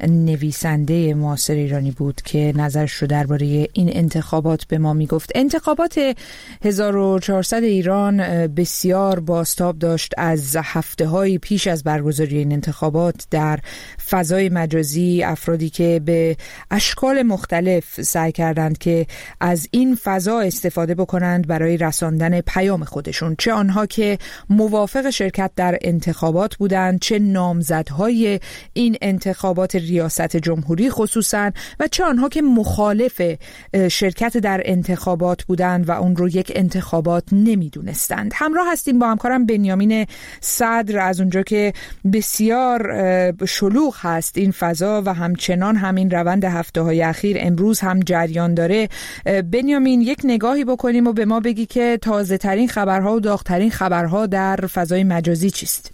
نویسنده معاصر ایرانی بود که نظرش رو درباره این انتخابات به ما میگفت. انتخابات هزار و چهارصد ایران بسیار بازتاب داشت از هفته‌های پیش از برگزاری این انتخابات. در فضای مجازی افرادی که به اشکال مختلف سعی کردند که از این فضا استفاده بکنند برای رساندن پیام خودشون، چه آنها که موافق شرکت در انتخابات بودند، چه نامزدهای این انتخابات ریاست جمهوری خصوصا، و چه آنها که مخالف شرکت در انتخابات بودند و اون رو یک انتخابات نمیدونستند. همراه هستیم با همکارم بنیامین صدر از اونجا که بسیار شلوغ هست این فضا و همچنان همین روند هفته های اخیر امروز هم جریان داره. بنیامین، یک نگاهی بکنیم و به ما بگی که تازه ترین خبرها و داغ‌ترین خبرها در فضای مجازی چیست؟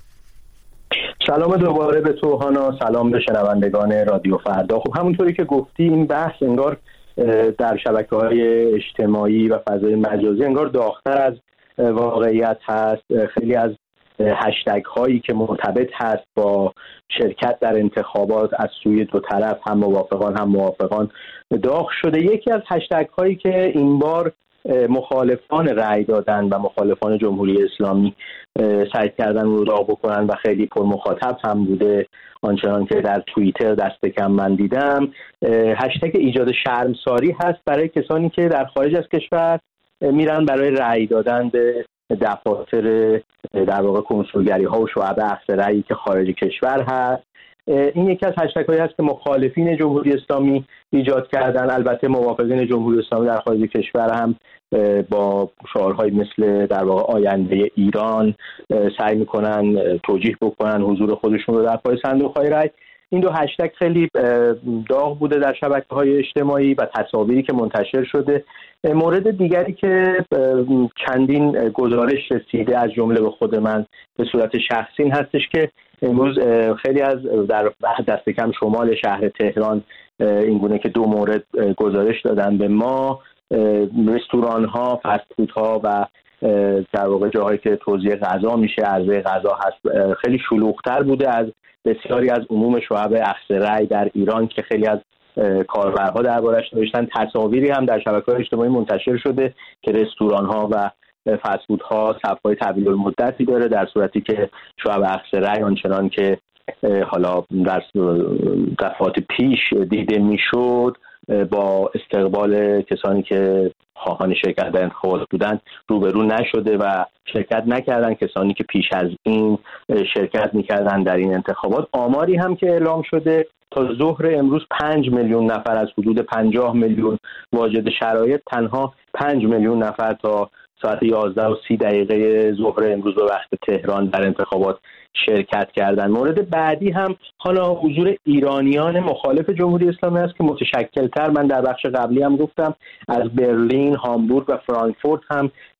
سلام دوباره به تو هانا، سلام به شنوندگان رادیو فردا. خب همونطوری که گفتی این بحث انگار در شبکه‌های اجتماعی و فضای مجازی انگار داغ‌تر از واقعیت هست. خیلی از هشتگ هایی که مرتبط هست با شرکت در انتخابات از سوی دو طرف، هم موافقان هم موافقان، داغ شده. یکی از هشتگ هایی که این بار مخالفان رأی دادن و مخالفان جمهوری اسلامی سعی کردن رو داغ بکنن و خیلی پر مخاطب هم بوده، آنچنان که در توییتر دست کم من دیدم، هشتگ ایجاد شرمساری هست برای کسانی که در خارج از کشور میرن برای رأی دادن به دفاتر در واقع کنسولگری ها و شعب اخذ رأیی که خارج کشور هست. این یکی از هشتگ هایی هست که مخالفین جمهوری اسلامی ایجاد کردن. البته موافقین جمهوری اسلامی در خارج کشور هم با شعارهای مثل در واقع آینده ایران سعی میکنن توجیه بکنن حضور خودشون رو در پای صندوق های رأی. این دو هشتگ خیلی داغ بوده در شبکه‌های اجتماعی و تصاویری که منتشر شده. مورد دیگری که چندین گزارش رسیده از جمله به خود من به صورت شخصی هستش که امروز خیلی از در دست کم شمال شهر تهران این گونه که دو مورد گزارش دادن به ما، رستوران ها، فست فود ها و در واقع جاهایی که توزیع غذا میشه، عرضه غذا هست، خیلی شلوغ‌تر بوده از بسیاری از عموم شعب اخذ رأی در ایران که خیلی از کاربرها دربارش نوشتن. تصاویری هم در شبکه‌های اجتماعی منتشر شده که رستوران ها و فست فود ها صف‌های طویل المدتی داره، در صورتی که شعب اخذ رأی آنچنان که حالا در دفعات پیش دیده میشد با استقبال کسانی که خواهان شرکت در انتخابات بودن روبرو نشده و شرکت نکردن. کسانی که پیش از این شرکت میکردن در این انتخابات، آماری هم که اعلام شده تا ظهر امروز پنج میلیون نفر از حدود پنجاه میلیون واجد شرایط، تنها پنج میلیون نفر تا ساعت یازده و سی دقیقه ظهر امروز به وقت تهران در انتخابات شرکت کردن. مورد بعدی هم حالا حضور ایرانیان مخالف جمهوری اسلامی است که متشکل‌تر، من در بخش قبلی هم گفتم، از برلین، هامبورگ و فرانکفورت هم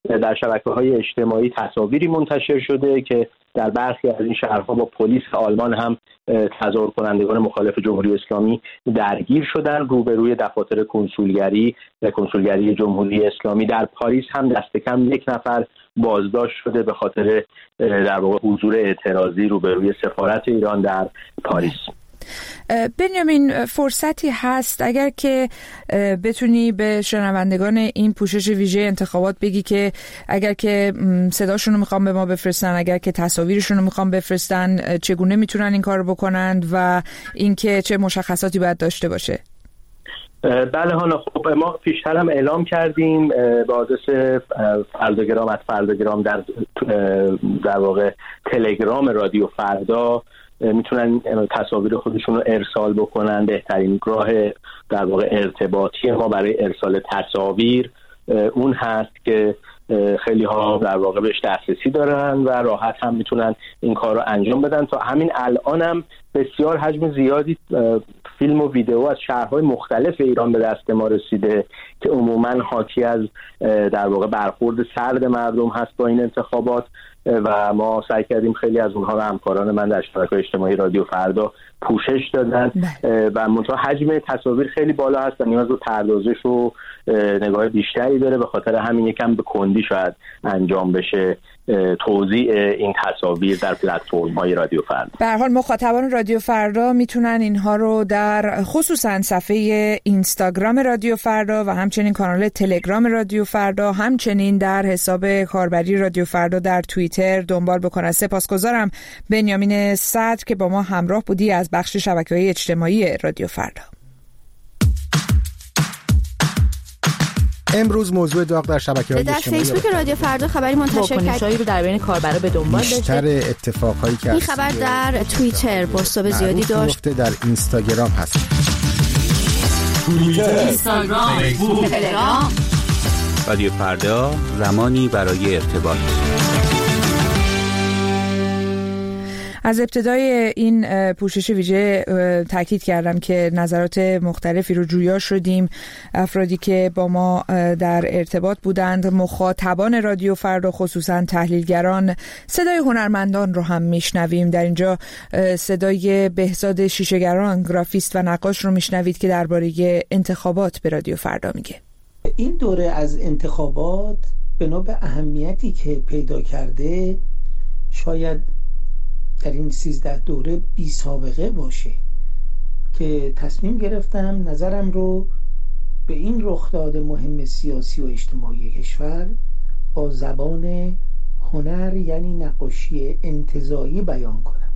در شبکه‌های اجتماعی تصاویری منتشر شده که در برخی از این شهرها با پلیس آلمان هم تظاهر کنندگان مخالف جمهوری اسلامی درگیر شدن. روبروی دفاتر کنسولگری و کنسولگری جمهوری اسلامی در پاریس هم دست کم یک نفر بازداشت شده به خاطر در واقع حضور اعتراضی روبروی سفارت ایران در پاریس. بنیامین، فرصتی هست اگر که بتونی به شنوندگان این پوشش ویژه انتخابات بگی که اگر که صداشون رو میخوام به ما بفرستن، اگر که تصاویرشون رو میخوام بفرستن، چگونه میتونن این کار بکنند و اینکه چه مشخصاتی باید داشته باشه؟ بله هانا، خب ما پیشتر هم اعلام کردیم به آدرس فرداگرام ات فرداگرام در در واقع تلگرام رادیو فردا میتونن تصاویر خودشون رو ارسال بکنن. بهترین راه در واقع ارتباطی ما برای ارسال تصاویر اون هست که خیلی ها در واقع بهش دسترسی دارن و راحت هم میتونن این کار رو انجام بدن. تا همین الان هم بسیار حجم زیادی فیلم و ویدیو از شهرهای مختلف ایران به دست ما رسیده که عموماً حاکی از در واقع برخورد سرد مردم هست با این انتخابات و ما سعی کردیم خیلی از اونها و همکاران من در شبکه‌های اجتماعی رادیو فردا پوشش دادن و منتها حجم تصاویر خیلی بالا هست و نیاز به پردازش و نگاه بیشتری داره. به خاطر همین یکم به کندی شاید انجام بشه توزیع این تصاویر در پلتفرم‌های رادیو فردا. به هر حال مخاطبان رادیو فردا میتونن اینها رو در خصوصا صفحه اینستاگرام رادیو فردا و همچنین کانال تلگرام رادیو فردا، همچنین در حساب کاربری رادیو فردا در توییتر دنبال بکنن. سپاسگزارم بنیامین صدر که با ما همراه بودی از بخش شبکه‌های اجتماعی رادیو فردا. امروز موضوع داغ در شبکه‌های اجتماعی در فیسبوک رادیو فردا خبری منتشر کرد رو در بین کاربرا به دنبال داشته. بیشتر اتفاقایی که این خبر در توییتر بازتاب زیادی داشت. در اینستاگرام هست. توییتر، اینستاگرام، فیسبوک، تلگرام. رادیو فردا، زمانی برای ارتباط. از ابتدای این پوشش ویژه تاکید کردم که نظرات مختلفی رو جویا شدیم. افرادی که با ما در ارتباط بودند، مخاطبان رادیو فردا، خصوصا تحلیلگران، صدای هنرمندان رو هم میشنویم. در اینجا صدای بهزاد شیشه‌گران، گرافیست و نقاش رو میشنوید که درباره انتخابات به رادیو فردا میگه. این دوره از انتخابات بنا به اهمیتی که پیدا کرده شاید در این سیزده دوره بی سابقه باشه که تصمیم گرفتم نظرم رو به این رخداد مهم سیاسی و اجتماعی کشور با زبان هنر یعنی نقاشی انتزاعی بیان کنم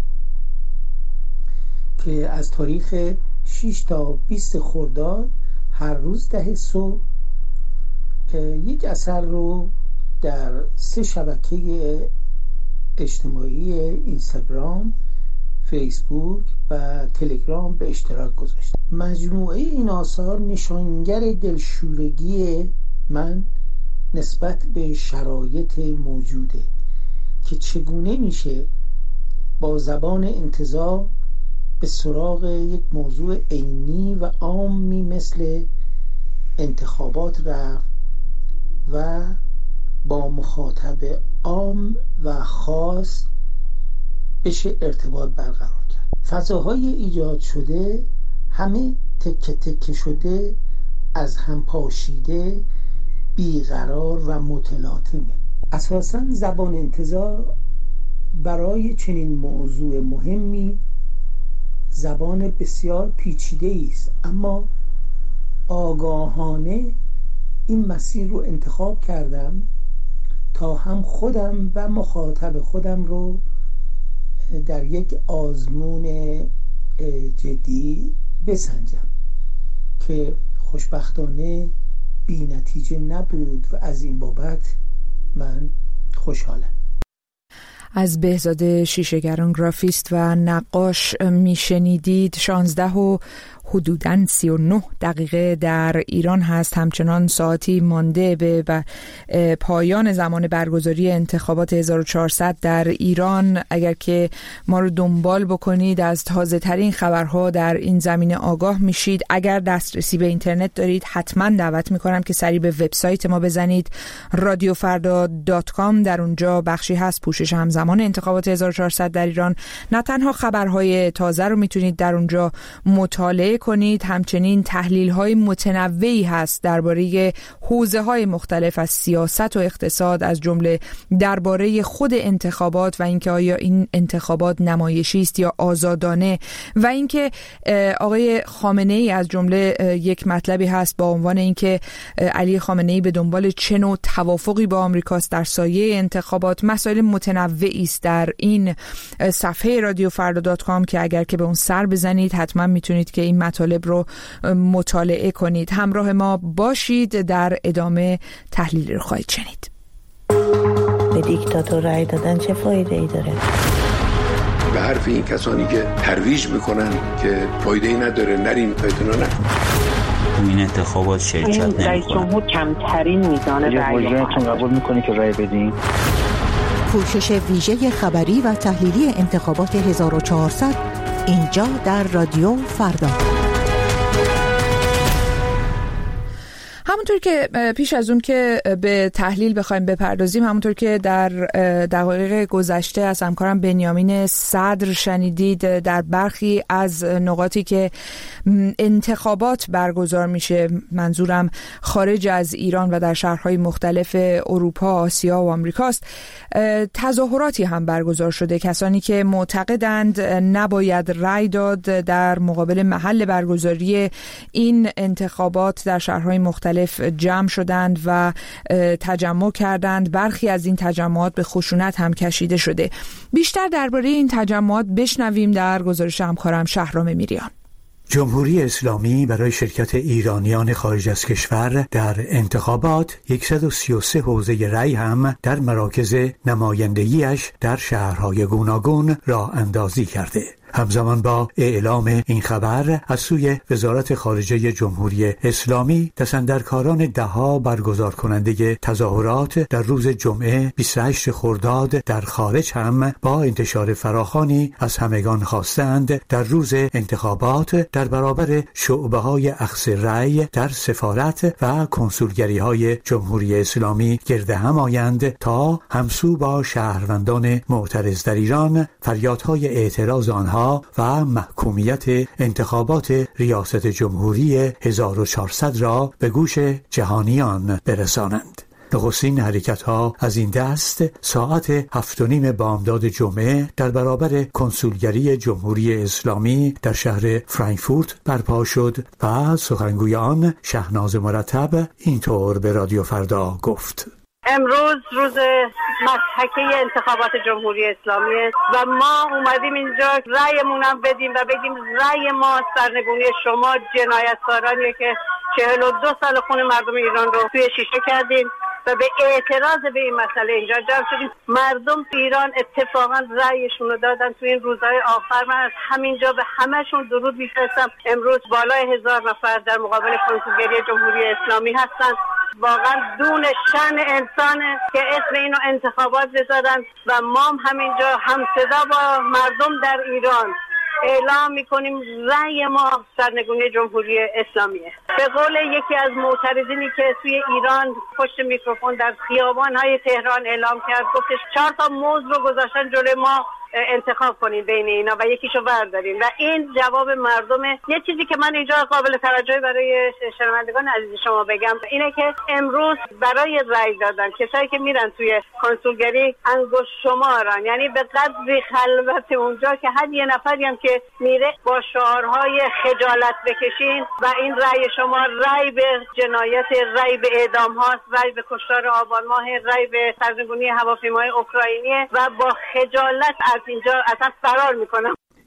که از تاریخ شش تا بیست خرداد هر روز ده صبح یک اثر رو در سه شبکه اجتماعی اینستاگرام، فیسبوک و تلگرام به اشتراک گذاشت. مجموعه این آثار نشانگر دلشورگی من نسبت به شرایط موجوده که چگونه میشه با زبان انتزاع به سراغ یک موضوع عینی و عامی مثل انتخابات رفت و با مخاطب عام و خاص بشه ارتباط برقرار کرد. فضاهای ایجاد شده همه تکه تکه شده، از هم پاشیده، بیقرار و متلاطمه. اساساً زبان انتزاع برای چنین موضوع مهمی زبان بسیار پیچیده است، اما آگاهانه این مسیر رو انتخاب کردم تا هم خودم و مخاطب خودم رو در یک آزمون جدی بسنجم که خوشبختانه بی نتیجه نبود و از این بابت من خوشحالم. از بهزاد شیشه‌گران، گرافیست و نقاش میشنیدید. شانزده و حدوداً سی و نه دقیقه در ایران هست. همچنان ساعتی مانده به پایان زمان برگزاری انتخابات هزار و چهارصد در ایران. اگر که ما رو دنبال بکنید از تازه ترین خبرها در این زمینه آگاه میشید. اگر دسترسی به اینترنت دارید حتما دعوت میکنم که سریع به وبسایت ما بزنید رادیو فردا دات کام. در اونجا بخشی هست پوشش همزمان انتخابات هزار و چهارصد در ایران. نه تنها خبرهای تازه رو میتونید در اونجا مطالعه کنید، همچنین تحلیل‌های متنوعی هست درباره حوزه‌های مختلف از سیاست و اقتصاد، از جمله درباره خود انتخابات و اینکه آیا این انتخابات نمایشی است یا آزادانه، و اینکه آقای خامنه‌ای از جمله یک مطلبی هست با عنوان اینکه علی خامنه‌ای به دنبال چه نوع توافقی با آمریکاست در سایه انتخابات. مسائل متنوعی است در این صفحه رادیو فردا دات کام که اگر که به اون سر بزنید حتما میتونید که این مطالب رو مطالعه کنید. همراه ما باشید، در ادامه تحلیل رو خواهید شنید. به دیکتاتور رأی دادن چه فایده ای داره؟ به حرف این کسانی که ترویج میکنن که فایده ای نداره، نرین پیتونا نکن. این انتخابات شرکت نمیکنه. رئیس جمهور کمترین میزان رأی رو قبول میکنی که رأی بدین؟ پوشش ویژه خبری و تحلیلی انتخابات هزار و چهارصد اینجا در رادیو فردا. همونطور که پیش از اون که به تحلیل بخوایم بپردازیم، همونطور که در دقایق گذشته از همکارم بنیامین صدر شنیدید، در برخی از نقاطی که انتخابات برگزار میشه، منظورم خارج از ایران و در شهرهای مختلف اروپا، آسیا و آمریکاست، تظاهراتی هم برگزار شده. کسانی که معتقدند نباید رأی داد در مقابل محل برگزاری این انتخابات در شهرهای مختلف جمع شدند و تجمع کردند. برخی از این تجمعات به خشونت هم کشیده شده. بیشتر درباره این تجمعات بشنویم در گزارش همکارم شهرام میریان. جمهوری اسلامی برای شرکت ایرانیان خارج از کشور در انتخابات صد و سی و سه حوزه رأی هم در مراکز نمایندگیش در شهرهای گوناگون راه اندازی کرده. همزمان با اعلام این خبر از سوی وزارت خارجه جمهوری اسلامی، دستاندرکاران دهها برگزار کننده تظاهرات در روز جمعه بیست و هشتم خرداد در خارج هم با انتشار فراخوانی از همگان خواستند در روز انتخابات در برابر شعبه‌های اخذ رأی در سفارت و کنسولگری‌های جمهوری اسلامی گرد هم آیند تا همسو با شهروندان معترض در ایران فریادهای اعتراض آنها و محکومیت انتخابات ریاست جمهوری هزار و چهارصد را به گوش جهانیان برسانند. نخستین حرکت‌ها از این دست ساعت هفت و نیم بامداد جمعه در برابر کنسولگری جمهوری اسلامی در شهر فرانکفورت برپا شد و سخنگوی آن شهناز مرتب اینطور به رادیو فردا گفت: امروز روز مضحکه انتخابات جمهوری اسلامیه و ما اومدیم اینجا رأیمونم بدیم و بگیم رأی ما سرنگونی شما جنایتکارانیه که چهل و دو سال خون مردم ایران رو توی شیشه کردیم و به اعتراض به این مسئله اینجا جمع شدیم. مردم ایران اتفاقا رأیشون رو دادن توی این روزهای آخر. من از همینجا به همهشون درود میفرستم. امروز بالای هزار نفر در مقابل کنسولگری جمهوری اسلامی هستن. واقعا دون شأن انسانه که اسم اینو انتخابات بذارن و ما همینجا هم صدا با مردم در ایران اعلام میکنیم رأی ما سرنگونی جمهوری اسلامیه. به قول یکی از معترضینی که توی ایران پشت میکروفون در خیابان‌های تهران اعلام کرد، گفتش چهار تا موز رو گذاشتن جلوی ما انتخاب کنین بین اینا و یکیشو بردارین و این جواب مردمه. یه چیزی که من اینجا قابل توجه برای شنوندگان عزیز شما بگم اینه که امروز برای رأی دادن کسایی که میرن توی کنسولگری انگشت شمارن، یعنی به قدری خلوت اونجا که هر یه نفری هم که میره با شعارهای خجالت بکشین و این رأی شما رأی به جنایت، رأی به اعدام هاست، رأی به کشتار آبان ماه، رأی به سرنگونی هواپیمای اوکراینی و با خجالت اینجا اصلا فرار میکنم.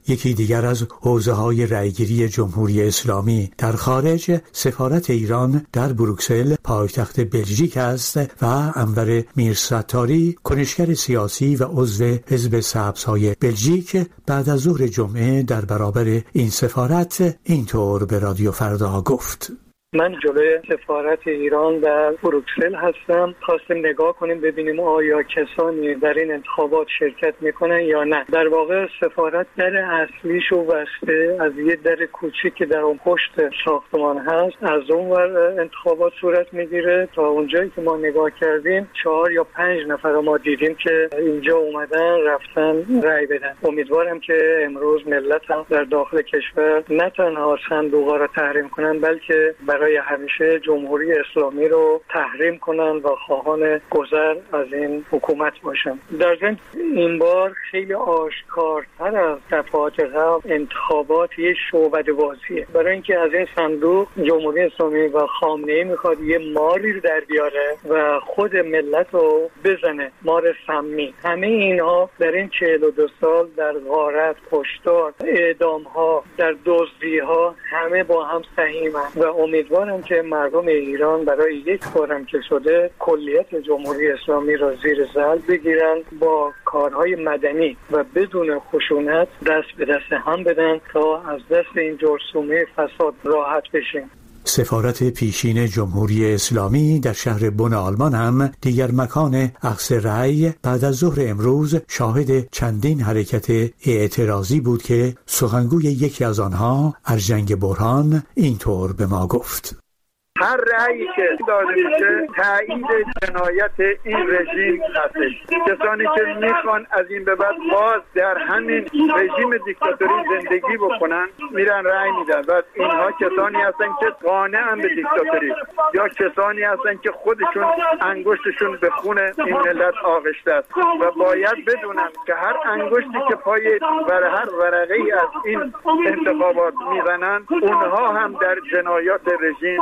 یکی دیگر از حوزه‌های رأیگیری جمهوری اسلامی در خارج سفارت ایران در بروکسل پایتخت بلژیک است و انور میرستاری کنشگر سیاسی و عضو حزب سبزهای بلژیک بعد از ظهر جمعه در برابر این سفارت اینطور به رادیو فردا گفت: من جلوی سفارت ایران در بروکسل هستم. خواستیم نگاه کنیم ببینیم آیا کسانی در این انتخابات شرکت میکنن یا نه. در واقع سفارت در اصلیشو بسته، از یه در کوچیک که در اون پشت ساختمان هست از اون ور انتخابات صورت میگیره. تا اونجایی که ما نگاه کردیم چهار یا پنج نفر ما دیدیم که اینجا اومدن رفتن رای بدن. امیدوارم که امروز ملت هم در داخل کشور نه تنها صندوقا رو تحریم کنن بلکه برای همیشه جمهوری اسلامی رو تحریم کنن و خواهان گذر از این حکومت باشن. در ضمن این بار خیلی آشکارتر از دفعات قبل انتخابات یه شعبده بازیه. برای اینکه از این صندوق جمهوری اسلامی و خامنه‌ای میخواد یه ماری رو در بیاره و خود ملت رو بزنه، مار سمی. همه اینها در این چهل و دو سال در غارت، کشتار، اعدام‌ها، در دزدی‌ها همه با هم سهیمن و امید امیدوارم که مردم ایران برای یک بارم که شده کلیت جمهوری اسلامی را زیر ذل بگیرن، با کارهای مدنی و بدون خشونت دست به دست هم بدن تا از دست این جرثومه فساد راحت بشیم. سفارت پیشین جمهوری اسلامی در شهر بن آلمان هم دیگر مکان اخذ رأی بعد از ظهر امروز شاهد چندین حرکت اعتراضی بود که سخنگوی یکی از آنها ارجنگ برهان اینطور به ما گفت: هر رأیی که داده میشه تایید جنایت این رژیم هستش. کسانی که میخوان از این به بعد باز در همین رژیم دیکتاتوری زندگی بکنن میرن رأی میدن و اینها کسانی هستن که قانعن به دیکتاتوری یا کسانی هستن که خودشون انگشتشون به خون این ملت آغشته است و باید بدونن که هر انگشتی که پای بر هر ورقه ای از این انتخابات میزنن اونها هم در جنایات رژیم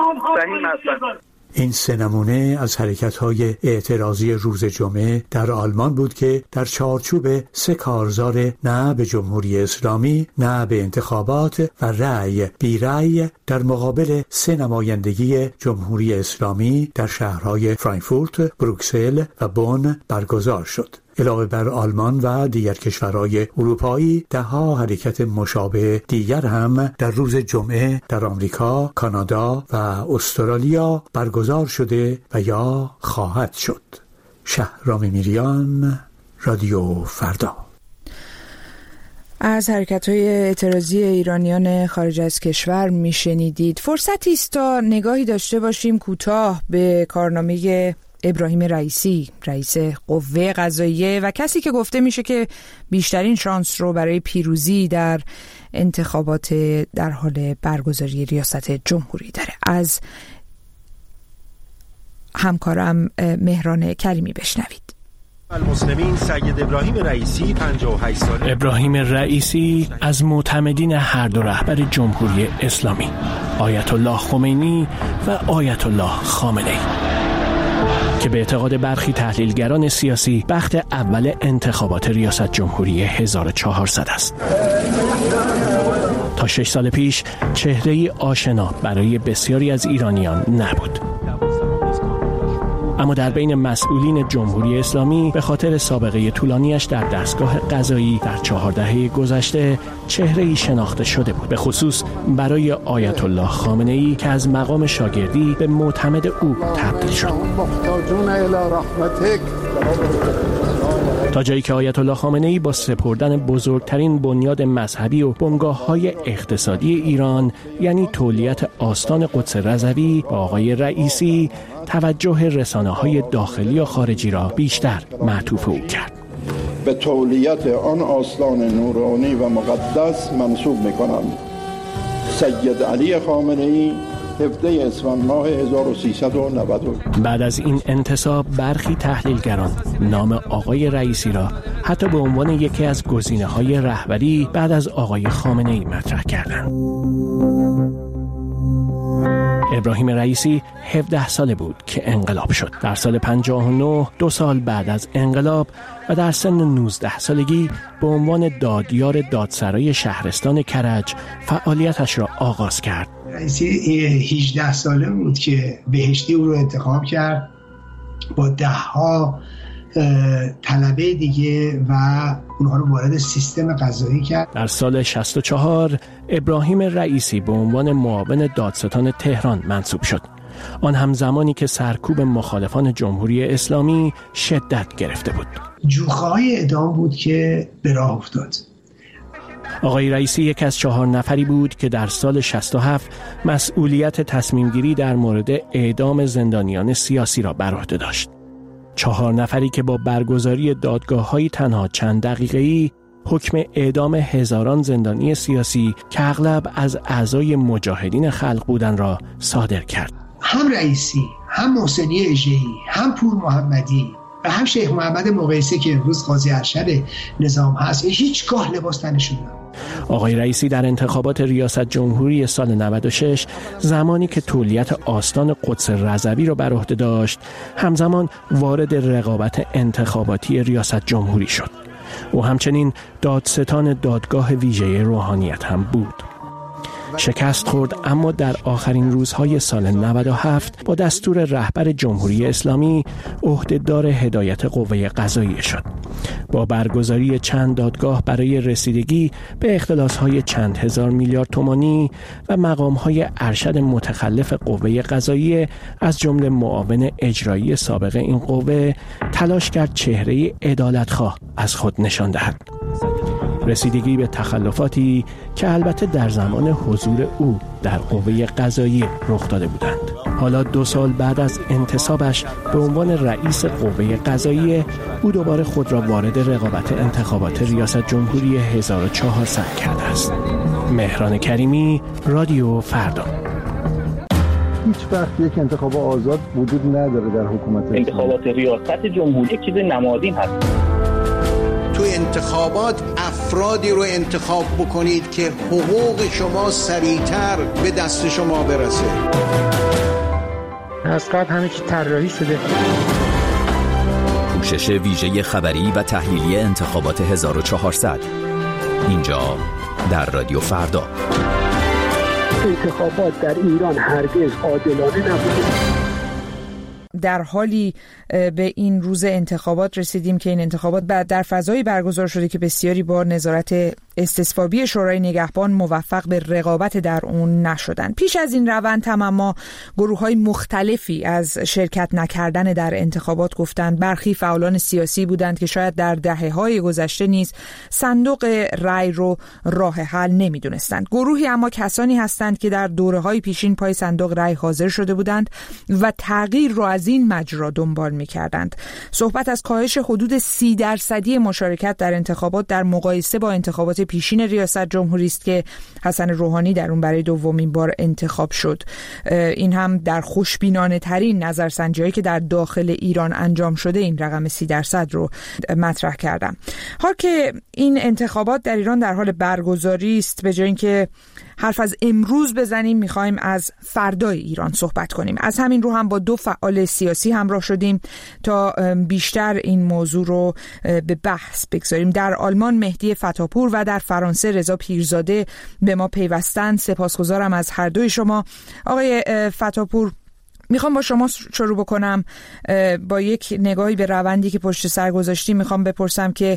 این سه نمونه از حرکت‌های اعتراضی روز جمعه در آلمان بود که در چارچوب سه کارزار نه به جمهوری اسلامی، نه به انتخابات و رأی بی رأی در مقابل سه نمایندگی جمهوری اسلامی در شهرهای فرانکفورت، بروکسل و بن برگزار شد. علاوه بر آلمان و دیگر کشورهای اروپایی، ده‌ها حرکت مشابه دیگر هم در روز جمعه در آمریکا، کانادا و استرالیا برگزار شده و یا خواهد شد. شهرام میریان، رادیو فردا. از حرکت‌های اعتراضی ایرانیان خارج از کشور میشنیدید. فرصتی است تا نگاهی داشته باشیم کوتاه به کارنامه ابراهیم رئیسی، رئیس قوه قضاییه و کسی که گفته میشه که بیشترین شانس رو برای پیروزی در انتخابات در حال برگزاری ریاست جمهوری داره. از همکارم مهران کریمی بشنوید. المسلمین سید ابراهیم رئیسی پنجاه و هشت ساله. ابراهیم رئیسی از معتمدین هر دو رهبر جمهوری اسلامی، آیت الله خمینی و آیت الله خامنه‌ای، که به اعتقاد برخی تحلیلگران سیاسی بخت اول انتخابات ریاست جمهوری هزار و چهارصد است. تا شش سال پیش چهره‌ای آشنا برای بسیاری از ایرانیان نبود، اما در بین مسئولین جمهوری اسلامی به خاطر سابقه طولانیش در دستگاه قضایی در چهار دهه گذشته چهره‌ای شناخته شده بود، به خصوص برای آیت الله خامنه‌ای که از مقام شاگردی به معتمد او تبدیل شد، تا جایی که آیت الله خامنه‌ای با سپردن بزرگترین بنیاد مذهبی و بنگاه‌های اقتصادی ایران، یعنی تولیت آستان قدس رضوی، با آقای رئیسی توجه رسانه‌های داخلی و خارجی را بیشتر معطوف او کرد. به تولیت آن آستان نورانی و مقدس منسوب می‌کنم. سید علی خامنه‌ای، هفده اسفند ماه هزار و سیصد و نود و دو. بعد از این انتصاب برخی تحلیلگران نام آقای رئیسی را حتی به عنوان یکی از گزینه‌های رهبری بعد از آقای خامنه‌ای مطرح کردند. ابراهیم رئیسی هفده ساله بود که انقلاب شد. در سال پنجاه و نه، دو سال بعد از انقلاب و در سن نوزده سالگی به عنوان دادیار دادسرای شهرستان کرج فعالیتش را آغاز کرد. رئیسی هجده ساله بود که بهشتی او رو انتخاب کرد با ده ها طلبه دیگه و اونها رو وارد سیستم قضایی کرد. در سال شصت و چهار ابراهیم رئیسی به عنوان معاون دادستان تهران منصوب شد. آن هم زمانی که سرکوب مخالفان جمهوری اسلامی شدت گرفته بود. جوخه‌های اعدام بود که به راه افتاد. آقای رئیسی یک از چهار نفری بود که در سال شصت و هفت مسئولیت تصمیم گیری در مورد اعدام زندانیان سیاسی را بر عهده داشت. چهار نفری که با برگزاری دادگاه‌های تنها چند دقیقه‌ای حکم اعدام هزاران زندانی سیاسی که اغلب از اعضای مجاهدین خلق بودند را صادر کرد. هم رئیسی، هم محسنی اژه‌ای، هم پور محمدی و هم شیخ محمد مقیسی که امروز قاضی ارشد نظام هست هیچگاه لباس تنشون نبود. آقای رئیسی در انتخابات ریاست جمهوری سال نود و شش زمانی که تولیت آستان قدس رضوی را بر عهده داشت، همزمان وارد رقابت انتخاباتی ریاست جمهوری شد. او همچنین دادستان دادگاه ویژه روحانیت هم بود. شکست خورد، اما در آخرین روزهای سال نود و هفت با دستور رهبر جمهوری اسلامی عهدهدار هدایت قوه قضاییه شد. با برگزاری چند دادگاه برای رسیدگی به اختلاس‌های چند هزار میلیارد تومانی و مقام‌های ارشد متخلف قوه قضاییه از جمله معاون اجرایی سابق این قوه تلاش کرد چهره عدالتخواه از خود نشان دهد. رسیدگی به تخلفاتی که البته در زمان حضور او در قوه قضاییه رخ داده بودند. حالا دو سال بعد از انتصابش به عنوان رئیس قوه قضاییه، او دوباره خود را وارد رقابت انتخابات ریاست جمهوری هزار و چهارصد کرده است. مهران کریمی، رادیو فردا. هیچ وقت یک انتخاب آزاد وجود نداره در حکومت. انتخابات ریاست جمهوری چیز نمادین هست. تو انتخابات افرادی رو انتخاب بکنید که حقوق شما سریعتر به دست شما برسه. از قبل همه چی طراحی شده. پوشش ویژه خبری و تحلیلی انتخابات هزار و چهارصد اینجا در رادیو فردا. انتخابات در ایران هرگز عادلانه نبوده. در حالی به این روز انتخابات رسیدیم که این انتخابات بعد در فضایی برگزار شده که بسیاری با نظارت استصوابی شورای نگهبان موفق به رقابت در اون نشدن. پیش از این روند هم اما گروه‌های مختلفی از شرکت نکردن در انتخابات گفتند. برخی فعالان سیاسی بودند که شاید در دهه‌های گذشته نیز صندوق رای رو راه حل نمی‌دونستند. گروهی اما کسانی هستند که در دوره‌های پیشین پای صندوق رای حاضر شده بودند و تغییر رو از این مجرا دنبال می‌کردند. صحبت از کاهش حدود سی درصدی مشارکت در انتخابات در مقایسه با انتخابات پیشین ریاست جمهوری است که حسن روحانی در اون برای دومین بار انتخاب شد. این هم در خوشبینانه ترین نظرسنجی‌هایی که در داخل ایران انجام شده این رقم سی درصد رو مطرح کردم. حال که این انتخابات در ایران در حال برگزاری است، به جای اینکه حرف از امروز بزنیم میخوایم از فردای ایران صحبت کنیم. از همین رو هم با دو فعال سیاسی همراه شدیم تا بیشتر این موضوع رو به بحث بگذاریم. در آلمان مهدی فتاپور و در فرانسه رضا پیرزاده به ما پیوستند. سپاسگزارم از هر دوی شما. آقای فتاپور، میخوام با شما شروع بکنم. با یک نگاهی به روندی که پشت سر گذاشتیم میخوام بپرسم که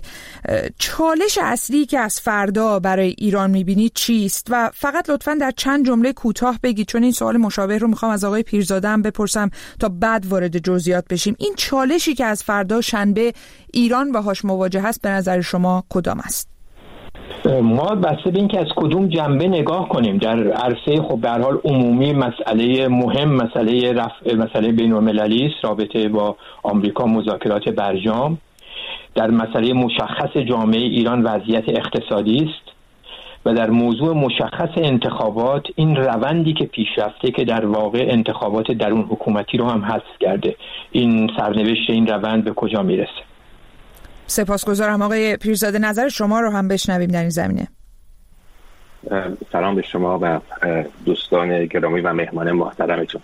چالش اصلی که از فردا برای ایران میبینید چیست و فقط لطفاً در چند جمله کوتاه بگید، چون این سوال مشابه رو میخوام از آقای پیرزاده هم بپرسم تا بعد وارد جزئیات بشیم. این چالشی که از فردا شنبه ایران باهاش مواجه هست به نظر شما کدام است؟ ما بسته به این که از کدوم جنبه نگاه کنیم. در عرصه خب به هر حال عمومی مسئله مهم مسئله رفع مسئله بین‌المللی است، رابطه با آمریکا، مذاکرات برجام. در مسئله مشخص جامعه ایران وضعیت اقتصادی است و در موضوع مشخص انتخابات این روندی که پیش رفته که در واقع انتخابات درون حکومتی رو هم حذف کرده. این سرنوشت این روند به کجا میرسه؟ سپاسگزارم. آقای پیرزاده، نظر شما رو هم بشنویم در این زمینه. سلام به شما و دوستان گرامی و مهمان محترمتون.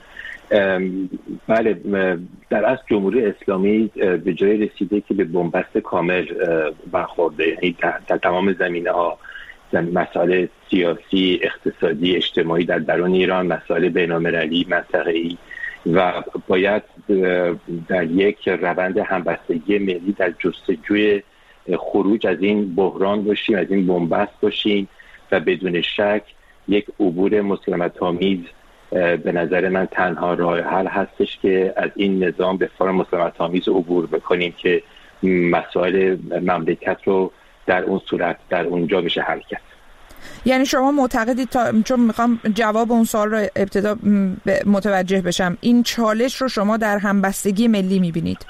بله، در اصل جمهوری اسلامی به جای رسیده که به بنبست کامل برخورده، یعنی در تمام زمینه‌ها، مسائل سیاسی، اقتصادی، اجتماعی در درون ایران، مسائل بین‌المللی، منطقه‌ای، و باید در یک روند همبستگی ملی در جستجوی خروج از این بحران باشیم، از این بنبست باشیم و بدون شک یک عبور مسالمت‌آمیز به نظر من تنها راه حل هستش که از این نظام به فرم مسالمت‌آمیز عبور بکنیم که مسائل مملکت رو در اون صورت در اونجا بشه حل کرد. یعنی شما معتقدید، تا چون میخوام جواب اون سوال رو ابتدا متوجه بشم، این چالش رو شما در همبستگی ملی میبینید؟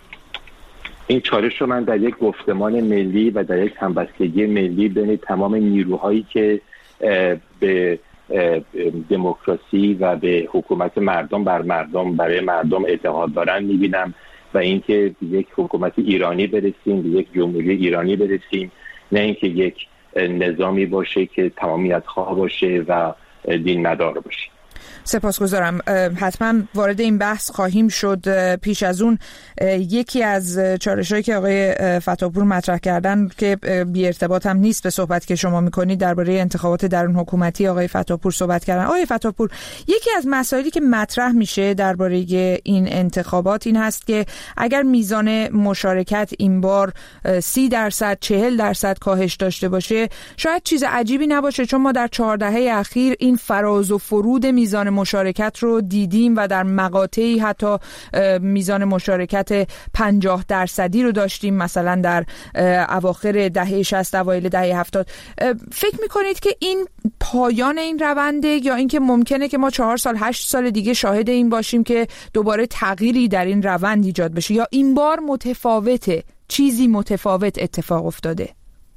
این چالش رو من در یک گفتمان ملی و در یک همبستگی ملی بین تمام نیروهایی که به دموکراسی و به حکومت مردم بر مردم برای مردم اعتقاد دارن میبینم، و اینکه به یک حکومت ایرانی برسیم، به یک جمهوری ایرانی برسیم، نه اینکه یک نظامی باشه که تمامیت خواه باشه و دین مدار باشه. سپاسگزارم. حتما وارد این بحث خواهیم شد. پیش از اون یکی از چالش‌هایی که آقای فتاپور مطرح کردن که بی ارتباط هم نیست به صحبت که شما می‌کنید، درباره انتخابات درون حکومتی آقای فتاپور صحبت کردن. آقای فتاپور، یکی از مسائلی که مطرح میشه درباره این انتخابات این هست که اگر میزان مشارکت این بار سی درصد چهل درصد کاهش داشته باشه شاید چیز عجیبی نباشه، چون ما در چهار دهه اخیر این فراز و فرود میزان مشارکت رو دیدیم و در مقاطعی حتی میزان مشارکت پنجاه درصدی رو داشتیم، مثلا در اواخر دهه شصت اوایل دهه هفتاد. فکر میکنید که این پایان این رونده، یا اینکه ممکنه که ما چهار سال هشت سال دیگه شاهد این باشیم که دوباره تغییری در این روند ایجاد بشه، یا این بار متفاوته، چیزی متفاوت اتفاق افتاده؟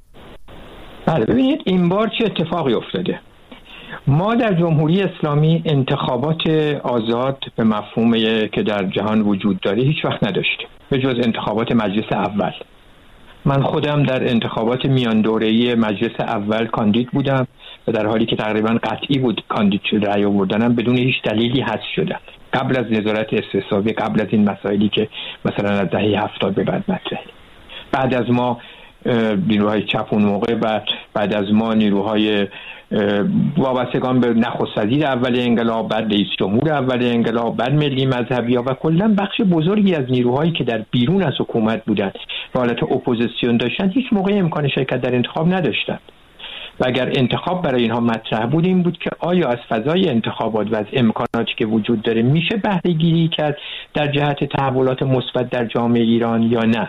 بله، ببینید این بار چه اتفاقی افتاده. ما در جمهوری اسلامی انتخابات آزاد به مفهومی که در جهان وجود داره هیچ وقت نداشتیم، به جز انتخابات مجلس اول. من خودم در انتخابات میان دوره‌ای مجلس اول کاندید بودم و در حالی که تقریبا قطعی بود کاندید شد رأی آوردنم بدون هیچ دلیلی حذف شدم، قبل از نظارت استحسابی، قبل از این مسائلی که مثلا از دهه هفتاد به بعد مطرحه. بعد از ما نیروهای چپ اون موقع، بعد بعد از ما نیروهای وابستگان به نخست وزیر اول انقلاب، بعد رئیس جمهور اول انقلاب، بعد ملی مذهبی‌ها و کلا بخش بزرگی از نیروهایی که در بیرون از حکومت بودند و حالت اپوزیسیون داشتن هیچ موقع امکان شرکت در انتخاب نداشتند. و اگر انتخاب برای اینها مطرح بود این بود که آیا از فضای انتخابات و از امکاناتی که وجود داره میشه بهره گیری کرد در جهت تحولات مثبت در جامعه ایران یا نه.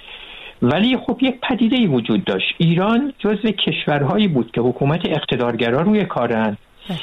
ولی خب یک پدیده‌ای وجود داشت. ایران جزو کشورهایی بود که حکومت اقتدارگرا روی کارن،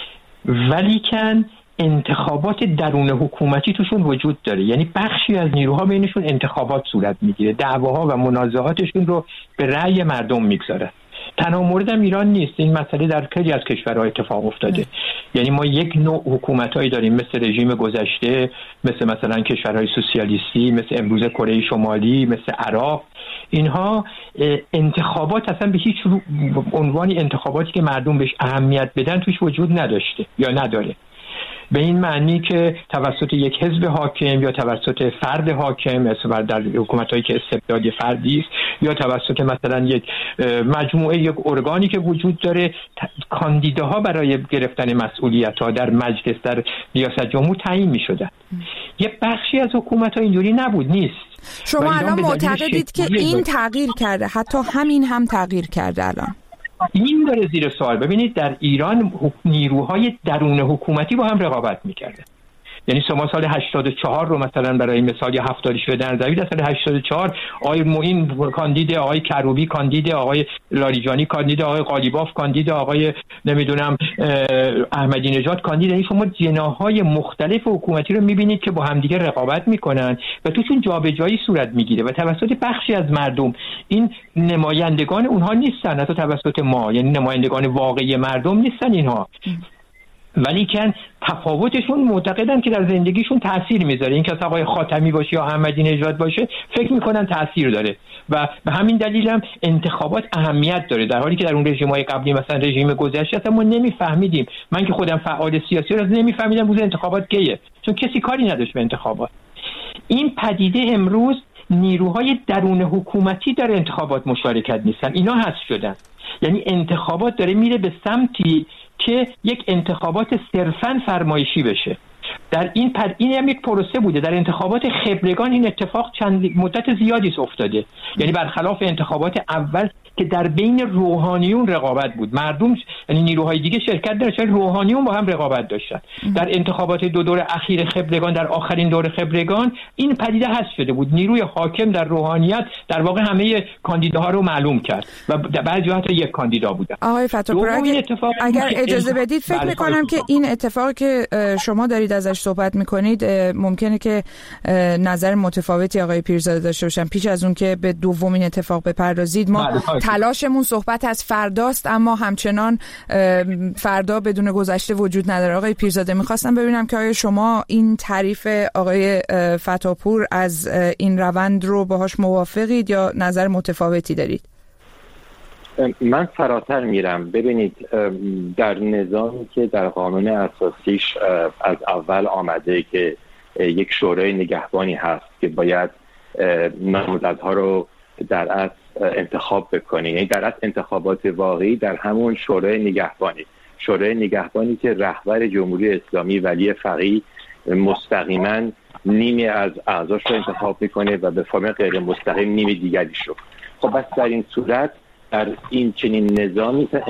ولی کن انتخابات درون حکومتی توشون وجود داره، یعنی بخشی از نیروها بینشون انتخابات صورت میگیره، دعواها و منازعاتشون رو به رأی مردم میگذارن. تنها مورد هم ایران نیست، این مسئله در خیلی از کشورها اتفاق افتاده. یعنی ما یک نوع حکومتایی داریم مثل رژیم گذشته، مثل مثلا کشورهای سوسیالیستی، مثل امروز کره شمالی، مثل عراق. اینها انتخابات اصلا به هیچ عنوانی انتخاباتی که مردم بهش اهمیت بدن توش وجود نداشته یا نداره، به این معنی که توسط یک حزب حاکم یا توسط فرد حاکم، مثلا در حکومتایی که استبداد فردی است، یا توسط مثلا یک مجموعه، یک ارگانی که وجود داره، کاندیداها برای گرفتن مسئولیت‌ها در مجلس، در ریاست جمهور تعیین می‌شدند. یه بخشی از حکومت‌ها اینجوری نبود، نیست. شما الان معتقدید که این تغییر کرده، حتی همین هم تغییر کرده الان؟ این داره زیر سوال. ببینید در ایران نیروهای درون حکومتی با هم رقابت میکرده. یعنی شما سال هشتاد و چهار رو مثلا برای مثال یا هفتاد و شش در نظر بگیرید، سال هشتاد و چهار آقای معین کاندید، آقای کروبی کاندید، آقای لاریجانی کاندید، آقای قالیباف کاندید، آقای نمیدونم احمدی نژاد کاندید. یعنی شما جناح‌های مختلف حکومتی رو می‌بینید که با همدیگه رقابت می‌کنن و توشون جابجایی صورت می‌گیره و توسط بخشی از مردم، این نمایندگان اونها نیستن، حتی توسط ما، یعنی نمایندگان واقعی مردم نیستن اینها. ولی که تفاوتشون معتقدن که در زندگیشون تأثیر میذاره. این که آقای خاتمی باشه یا احمدی نژاد باشه فکر میکنن تأثیر داره و به همین دلیل هم انتخابات اهمیت داره، در حالی که در اون رژیم‌های قبلی مثلا رژیم گذشته اصلا ما نمیفهمیدیم. من که خودم فعال سیاسی رو نمیفهمیدم روز انتخابات کیه، چون کسی کاری نداشت به انتخابات. این پدیده امروز نیروهای درون حکومتی در انتخابات مشارکت نیستن، اینا حذف شدن. یعنی انتخابات داره میره به سمتی که یک انتخابات صرفاً فرمایشی بشه. در این پد این هم یک پروسه بوده. در انتخابات خبرگان این اتفاق چند مدت زیادی افتاده، یعنی برخلاف انتخابات اول که در بین روحانیون رقابت بود، مردم یعنی نیروهای دیگه شرکت داشتن، روحانیون با هم رقابت داشتن. در انتخابات دو دور اخیر خبرگان، در آخرین دور خبرگان، این پدیده حذف شده بود. نیروی حاکم در روحانیت در واقع همه کاندیداها رو معلوم کرد و بعضی حتی یک کاندیدا بودن. آقای فتاپور اگر, اگر اجازه بدید فکر بله می‌کنم که این اتفاقی که شما دارید ازش صحبت می‌کنید ممکنه که نظر متفاوتی آقای پیرزاده داشته باشن. پیش از اون که به دومین اتفاق بپردازید، ما تلاشمون صحبت از فرداست، اما همچنان فردا بدون گذشته وجود نداره. آقای پیرزاده میخواستم ببینم که آیا شما این تعریف آقای فتاپور از این روند رو باهاش موافقید یا نظر متفاوتی دارید؟ من فراتر میرم. ببینید، در نظامی که در قانون اساسیش از اول آمده که یک شورای نگهبانی هست که باید نامزدها رو در اصل انتخاب بکنی، یعنی در اصل انتخابات واقعی در همون شورای نگهبانی شورای نگهبانی که رهبر جمهوری اسلامی ولی فقیه مستقیما نیمی از اعضاش رو انتخاب میکنه و به فرم غیر مستقیم نیمی دیگریش رو. خب بس در این صورت در این چنین نظامی